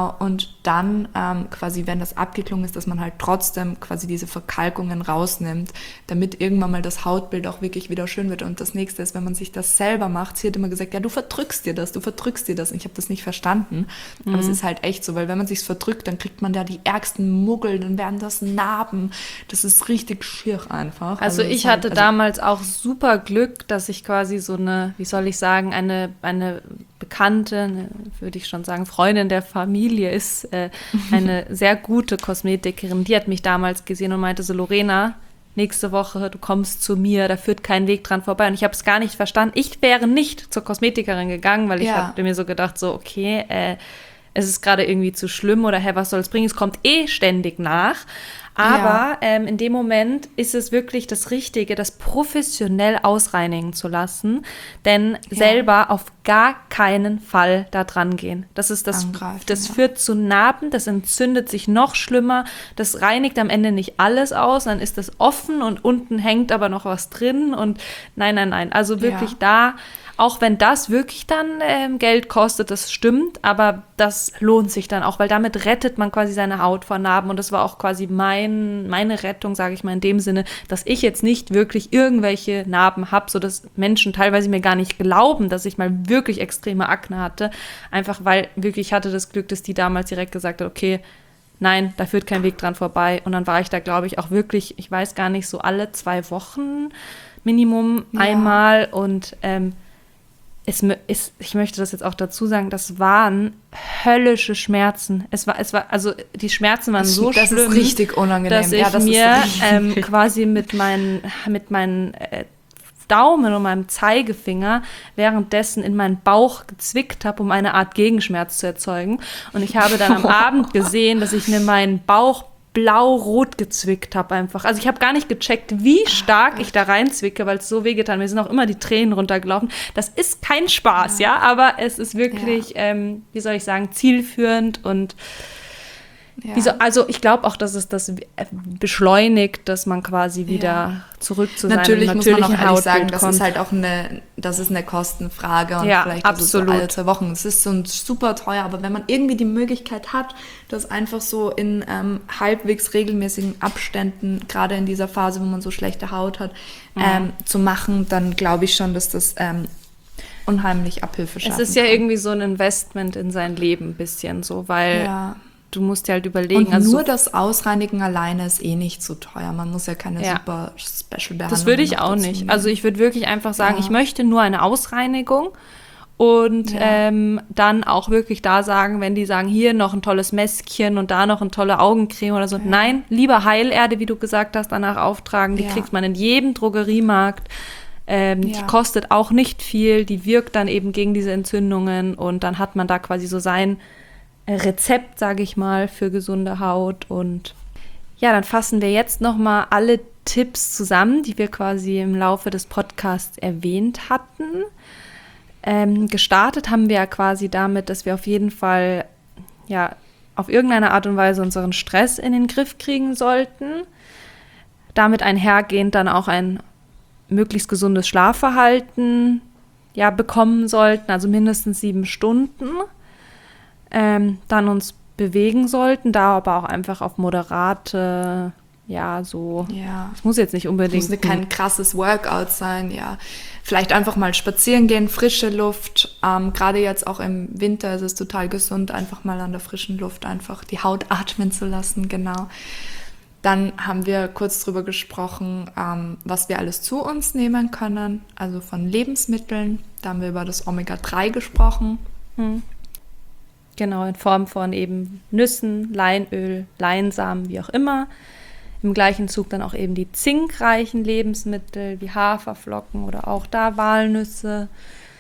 quasi, wenn das abgeklungen ist, dass man halt trotzdem quasi diese Verkalkungen rausnimmt, damit irgendwann mal das Hautbild auch wirklich wieder schön wird. Und das Nächste ist, wenn man sich das selber macht, sie hat immer gesagt, ja, du verdrückst dir das. Und ich habe das nicht verstanden. Aber es ist halt echt so, weil wenn man sich's verdrückt, dann kriegt man da die ärgsten Muggel, dann werden das Narben. Das ist richtig schier einfach. Also ich hatte damals auch super Glück, dass ich quasi so eine, wie soll ich sagen, eine Bekannte, würde ich schon sagen, Freundin der Familie ist, eine sehr gute Kosmetikerin, die hat mich damals gesehen und meinte so, Lorena, nächste Woche, du kommst zu mir, da führt kein Weg dran vorbei. Und ich habe es gar nicht verstanden. Ich wäre nicht zur Kosmetikerin gegangen, weil ich habe mir so gedacht, so okay, es ist gerade irgendwie zu schlimm oder hä, was soll es bringen? Es kommt ständig nach. Aber in dem Moment ist es wirklich das Richtige, das professionell ausreinigen zu lassen, denn selber auf gar keinen Fall da dran gehen. Das führt zu Narben, das entzündet sich noch schlimmer, das reinigt am Ende nicht alles aus, dann ist das offen und unten hängt aber noch was drin und nein. Also wirklich da, auch wenn das wirklich dann Geld kostet, das stimmt, aber das lohnt sich dann auch, weil damit rettet man quasi seine Haut vor Narben und das war auch quasi meine Rettung, sage ich mal in dem Sinne, dass ich jetzt nicht wirklich irgendwelche Narben habe, sodass Menschen teilweise mir gar nicht glauben, dass ich mal wirklich extreme Akne hatte, einfach weil wirklich ich hatte das Glück, dass die damals direkt gesagt hat, okay, nein, da führt kein Weg dran vorbei und dann war ich da, glaube ich, auch wirklich, ich weiß gar nicht, so alle 2 Wochen Minimum einmal und ich möchte das jetzt auch dazu sagen, das waren höllische Schmerzen. Also die Schmerzen waren so schlimm, das ist richtig unangenehm. Dass ich mir quasi mit meinen Daumen und meinem Zeigefinger währenddessen in meinen Bauch gezwickt habe, um eine Art Gegenschmerz zu erzeugen. Und ich habe dann am Abend gesehen, dass ich mir meinen Bauch blau-rot gezwickt habe einfach. Also ich habe gar nicht gecheckt, wie stark ich da reinzwicke, weil es so wehgetan. Mir sind auch immer die Tränen runtergelaufen. Das ist kein Spaß, aber es ist wirklich, wie soll ich sagen, zielführend und also ich glaube auch, dass es das beschleunigt, dass man quasi wieder zurück zu seinem natürlichen Natürlich muss man auch ehrlich sagen, kommt. das ist halt auch eine Kostenfrage und vielleicht absolut. ist es so alle 2 Wochen. Es ist so super teuer, aber wenn man irgendwie die Möglichkeit hat, das einfach so in halbwegs regelmäßigen Abständen, gerade in dieser Phase, wo man so schlechte Haut hat, zu machen, dann glaube ich schon, dass das unheimlich Abhilfe schaffen Es ist ja irgendwie so ein Investment in sein Leben ein bisschen so, weil du musst dir halt überlegen. Und also nur das Ausreinigen alleine ist nicht so teuer. Man muss ja keine super Special-Behandlung. Das würde ich auch nicht. Nehmen. Also ich würde wirklich einfach sagen, ich möchte nur eine Ausreinigung und dann auch wirklich da sagen, wenn die sagen, hier noch ein tolles Mäskchen und da noch eine tolle Augencreme oder so. Ja. Nein, lieber Heilerde, wie du gesagt hast, danach auftragen. Die kriegt man in jedem Drogeriemarkt. Die kostet auch nicht viel. Die wirkt dann eben gegen diese Entzündungen und dann hat man da quasi so sein Rezept, sage ich mal, für gesunde Haut. Und ja, dann fassen wir jetzt nochmal alle Tipps zusammen, die wir quasi im Laufe des Podcasts erwähnt hatten. Gestartet haben wir ja quasi damit, dass wir auf jeden Fall auf irgendeine Art und Weise unseren Stress in den Griff kriegen sollten. Damit einhergehend dann auch ein möglichst gesundes Schlafverhalten bekommen sollten, also mindestens 7 Stunden. Dann uns bewegen sollten, da aber auch einfach auf moderate, es muss jetzt nicht unbedingt... Es muss kein krasses Workout sein, Vielleicht einfach mal spazieren gehen, frische Luft. Gerade jetzt auch im Winter ist es total gesund, einfach mal an der frischen Luft einfach die Haut atmen zu lassen, genau. Dann haben wir kurz drüber gesprochen, was wir alles zu uns nehmen können, also von Lebensmitteln. Da haben wir über das Omega-3 gesprochen. Genau, in Form von eben Nüssen, Leinöl, Leinsamen, wie auch immer. Im gleichen Zug dann auch eben die zinkreichen Lebensmittel wie Haferflocken oder auch da Walnüsse.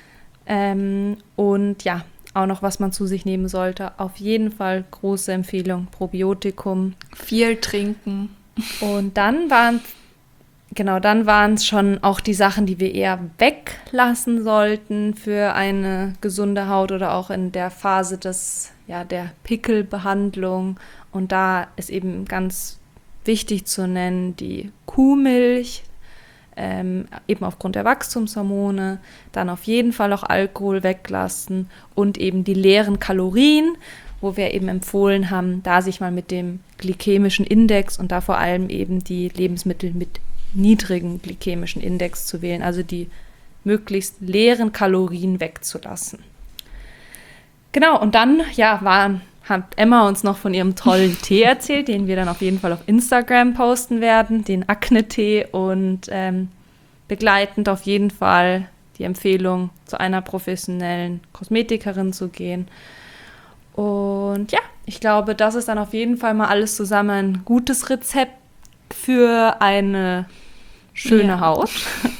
Und auch noch, was man zu sich nehmen sollte. Auf jeden Fall große Empfehlung, Probiotikum. Viel trinken. Und dann waren es schon auch die Sachen, die wir eher weglassen sollten für eine gesunde Haut oder auch in der Phase der Pickelbehandlung. Und da ist eben ganz wichtig zu nennen die Kuhmilch, eben aufgrund der Wachstumshormone, dann auf jeden Fall auch Alkohol weglassen und eben die leeren Kalorien, wo wir eben empfohlen haben, da sich mal mit dem glykämischen Index und da vor allem eben die Lebensmittel mit niedrigen glykämischen Index zu wählen, also die möglichst leeren Kalorien wegzulassen. Genau, und dann hat Emma uns noch von ihrem tollen Tee erzählt, den wir dann auf jeden Fall auf Instagram posten werden, den Akne-Tee und begleitend auf jeden Fall die Empfehlung, zu einer professionellen Kosmetikerin zu gehen. Und ich glaube, das ist dann auf jeden Fall mal alles zusammen ein gutes Rezept für eine schöne Haut.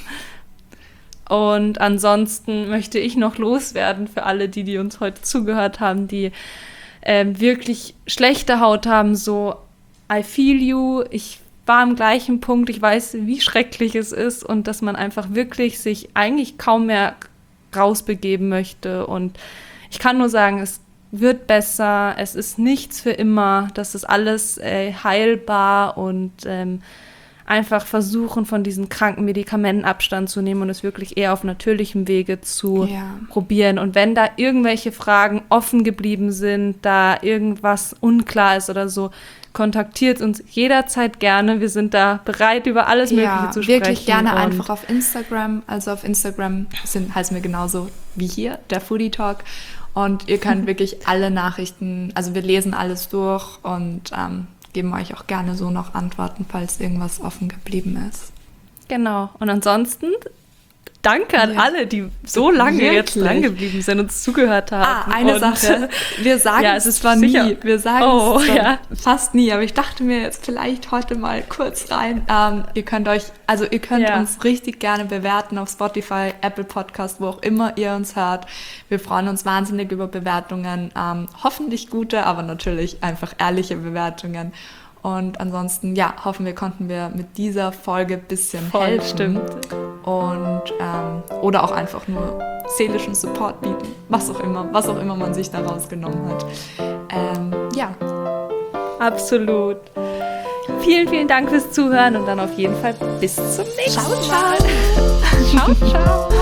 Und ansonsten möchte ich noch loswerden für alle, die uns heute zugehört haben, die wirklich schlechte Haut haben, so I feel you, ich war am gleichen Punkt, ich weiß, wie schrecklich es ist und dass man einfach wirklich sich eigentlich kaum mehr rausbegeben möchte. Und ich kann nur sagen, es wird besser, es ist nichts für immer, das ist alles heilbar und einfach versuchen, von diesen kranken Medikamenten Abstand zu nehmen und es wirklich eher auf natürlichem Wege zu probieren. Und wenn da irgendwelche Fragen offen geblieben sind, da irgendwas unklar ist oder so, kontaktiert uns jederzeit gerne. Wir sind da bereit, über alles Mögliche zu sprechen. Wirklich gerne einfach auf Instagram. Also auf Instagram heißen wir genauso wie hier, der Foodie Talk. Und ihr könnt wirklich alle Nachrichten, also wir lesen alles durch und geben euch auch gerne so noch Antworten, falls irgendwas offen geblieben ist. Genau. Und ansonsten danke an alle, die so lange jetzt dran geblieben sind und uns zugehört haben. Eine Sache. Wir sagen es zwar nie. Wir sagen es fast nie, aber ich dachte mir jetzt vielleicht heute mal kurz rein. Ihr könnt uns richtig gerne bewerten auf Spotify, Apple Podcast, wo auch immer ihr uns hört. Wir freuen uns wahnsinnig über Bewertungen. Hoffentlich gute, aber natürlich einfach ehrliche Bewertungen. Und ansonsten, hoffen wir, konnten wir mit dieser Folge ein bisschen helfen. Stimmt. Und, oder auch einfach nur seelischen Support bieten, was auch immer man sich daraus genommen hat. Absolut. Vielen, vielen Dank fürs Zuhören und dann auf jeden Fall bis zum nächsten Mal. Ciao, ciao. Ciao, ciao.